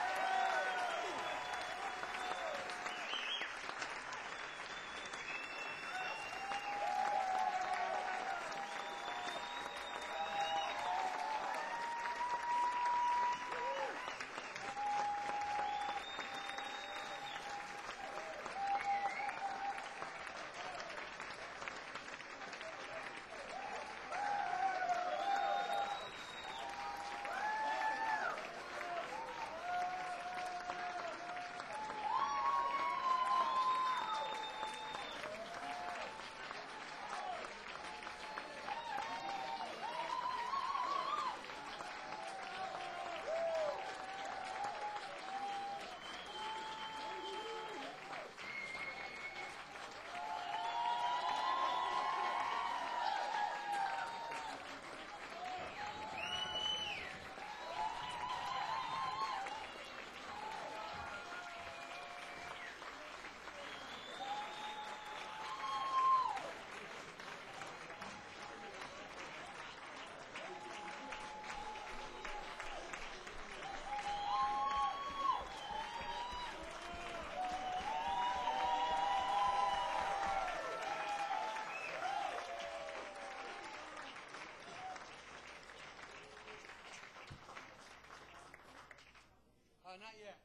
Speaker 2: Not yet.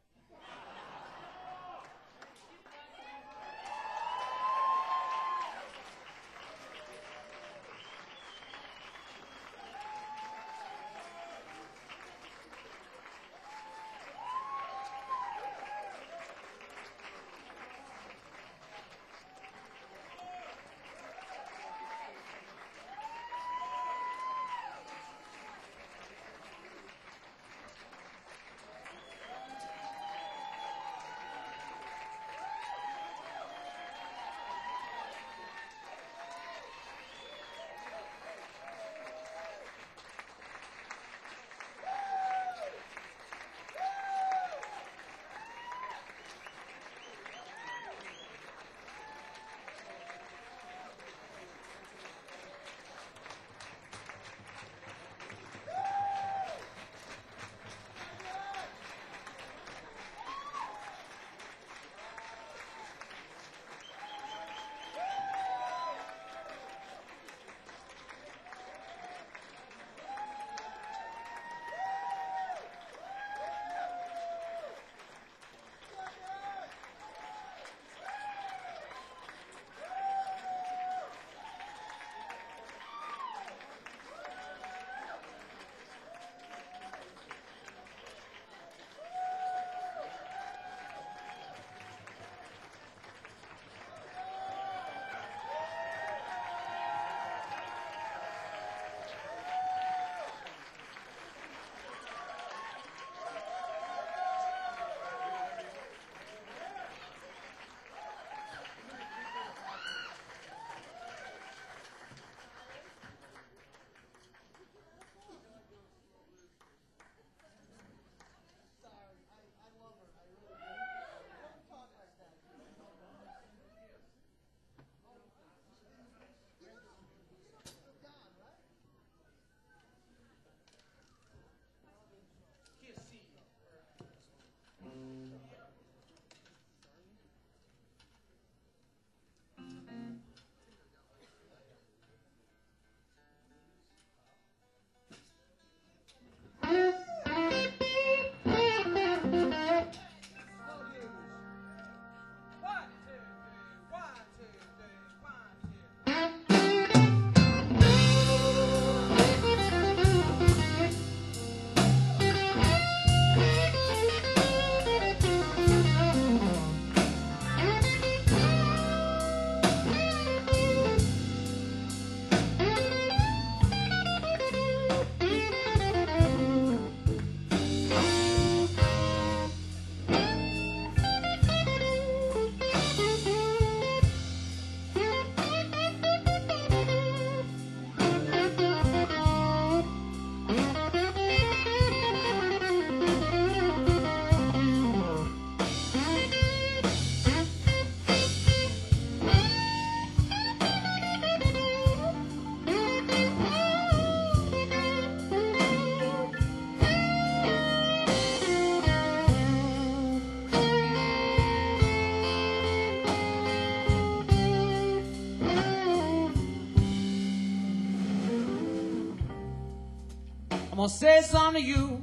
Speaker 2: gonna say something to you.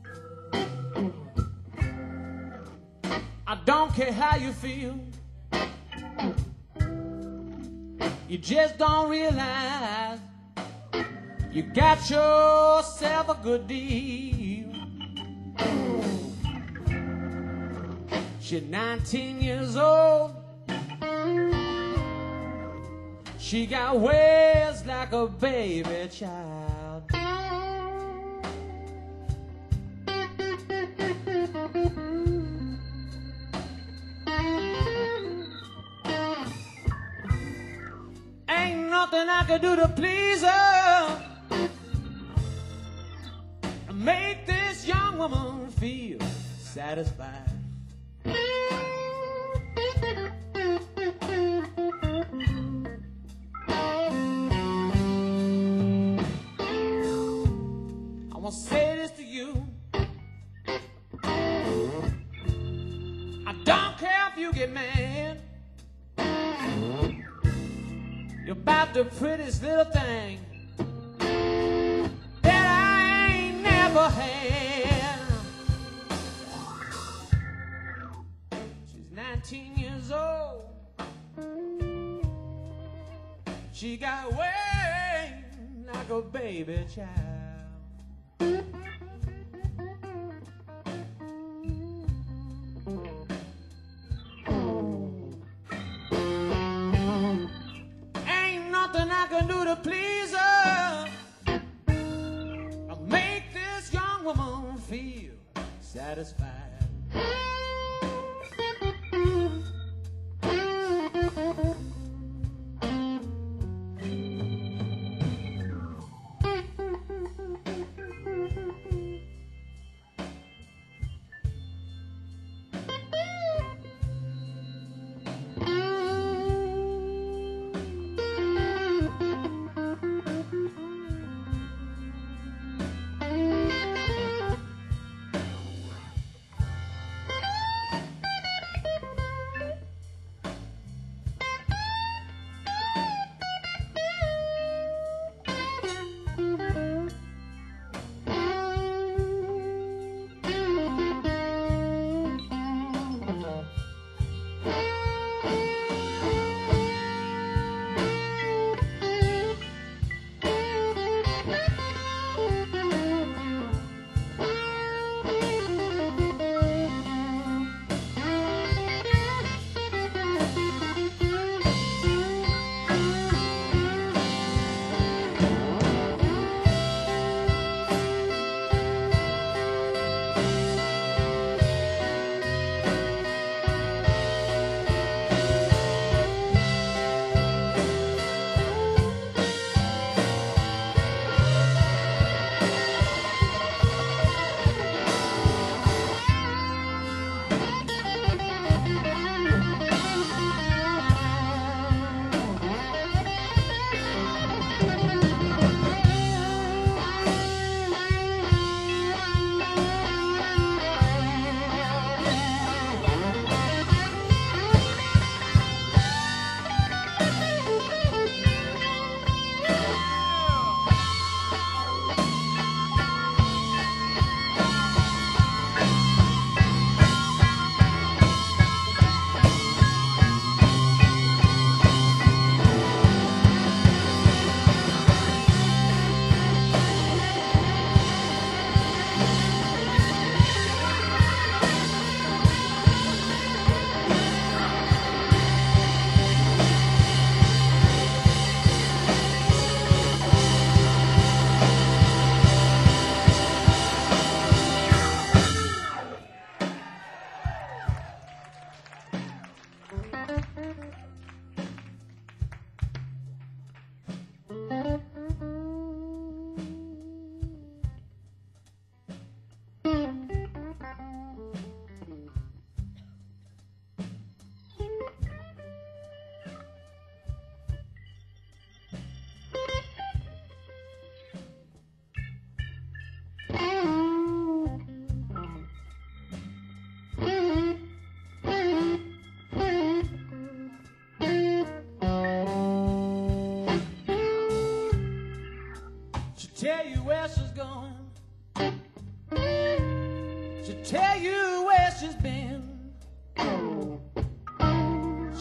Speaker 2: I don't care how you feel. You just don't realize you got yourself a good deal. She's 19 years old. She got ways like a baby child. Ain't nothing I can do to please her, make this young woman feel satisfied. I want to say this to you. I don't care if you get mad. You're about the prettiest little thing that I ain't never had. She's 19 years old. She got way like a baby child. Ain't nothing I can do to please her, or make this young woman feel satisfied.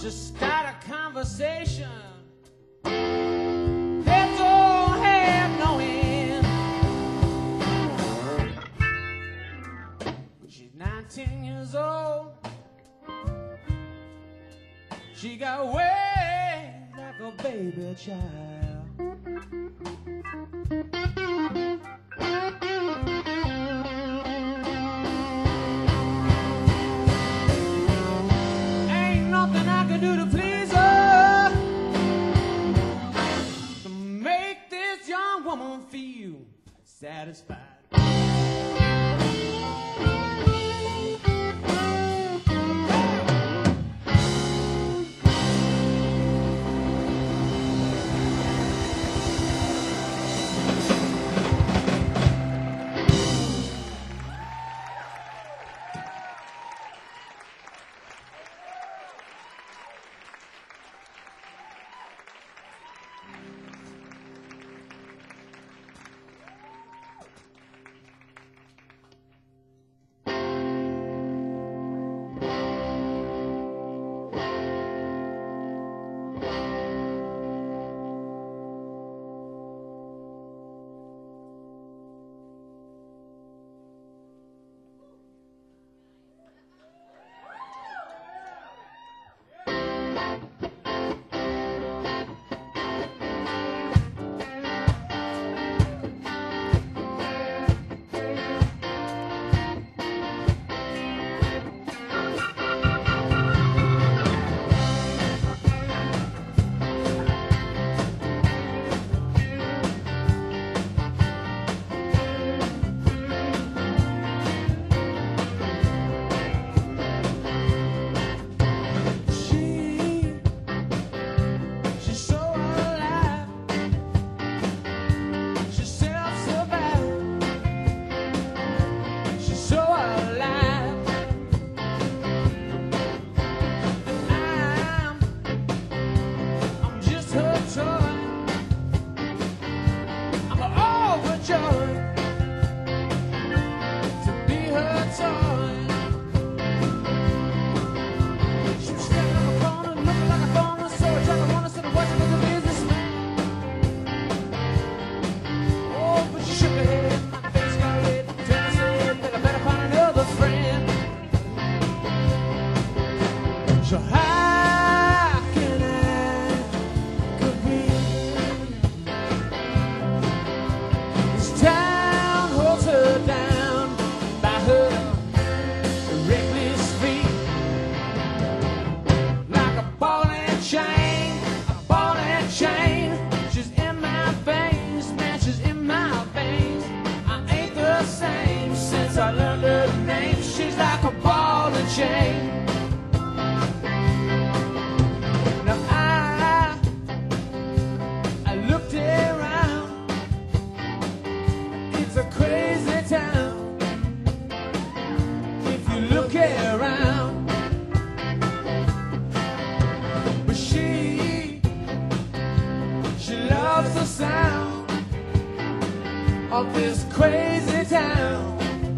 Speaker 2: just start a conversation that don't have no end. She's 19 years old. She got way like a baby child. Ain't nothing I can do to please her, to make this young woman feel satisfied. So how can I compete? This town holds her down by her reckless feet, like a ball and chain, a ball and chain. She's in my veins, man, she's in my veins. I ain't the same since I learned her name. She's like a ball and chain. The sound of this crazy town.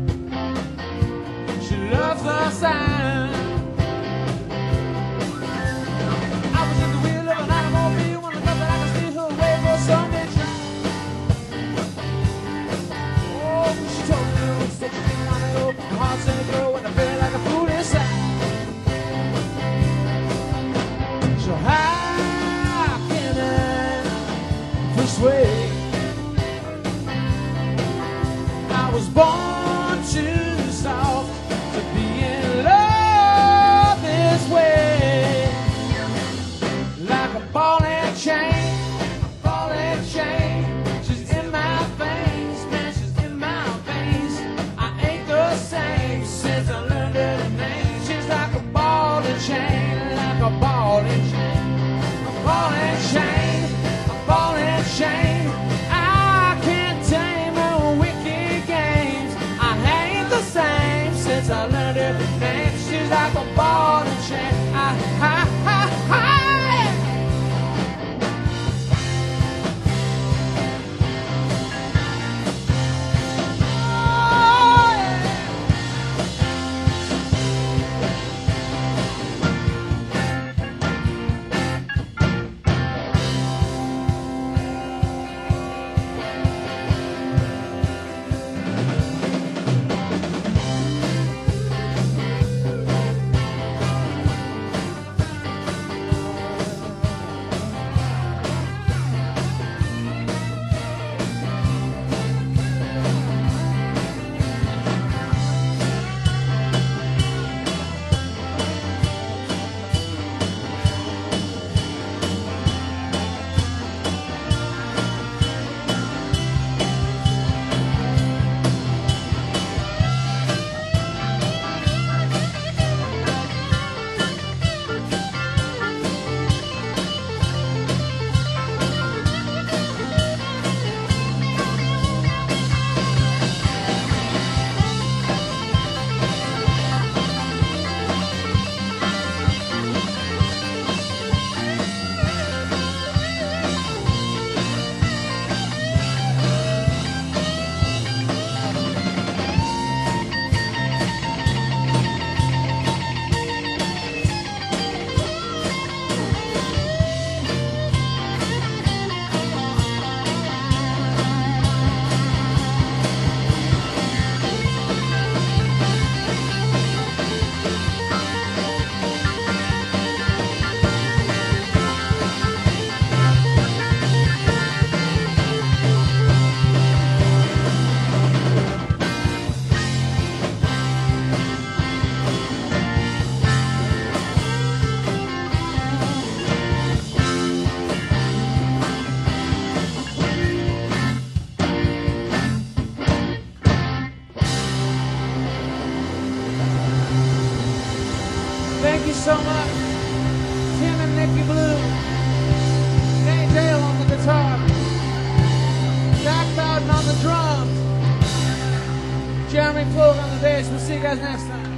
Speaker 2: She loves the sound. I was in the wheel of an automobile when I thought that I could steal her away for Sunday drive. Oh, but she told me no, said she didn't want to go. My heart said to go, and I felt like a fool inside. So how can I persuade? I was born too soft to be in love this way. Like a ball and chain, a ball and chain. She's in my veins, man, she's in my veins. I ain't the same since I learned her name. She's like a ball and chain, like a ball and chain. A ball and chain, a ball and chain. you so much. Tim and Nicky Blue. Nate Dale on the guitar. Jack Bowden on the drums. Jeremy Plug on the bass. We'll see you guys next time.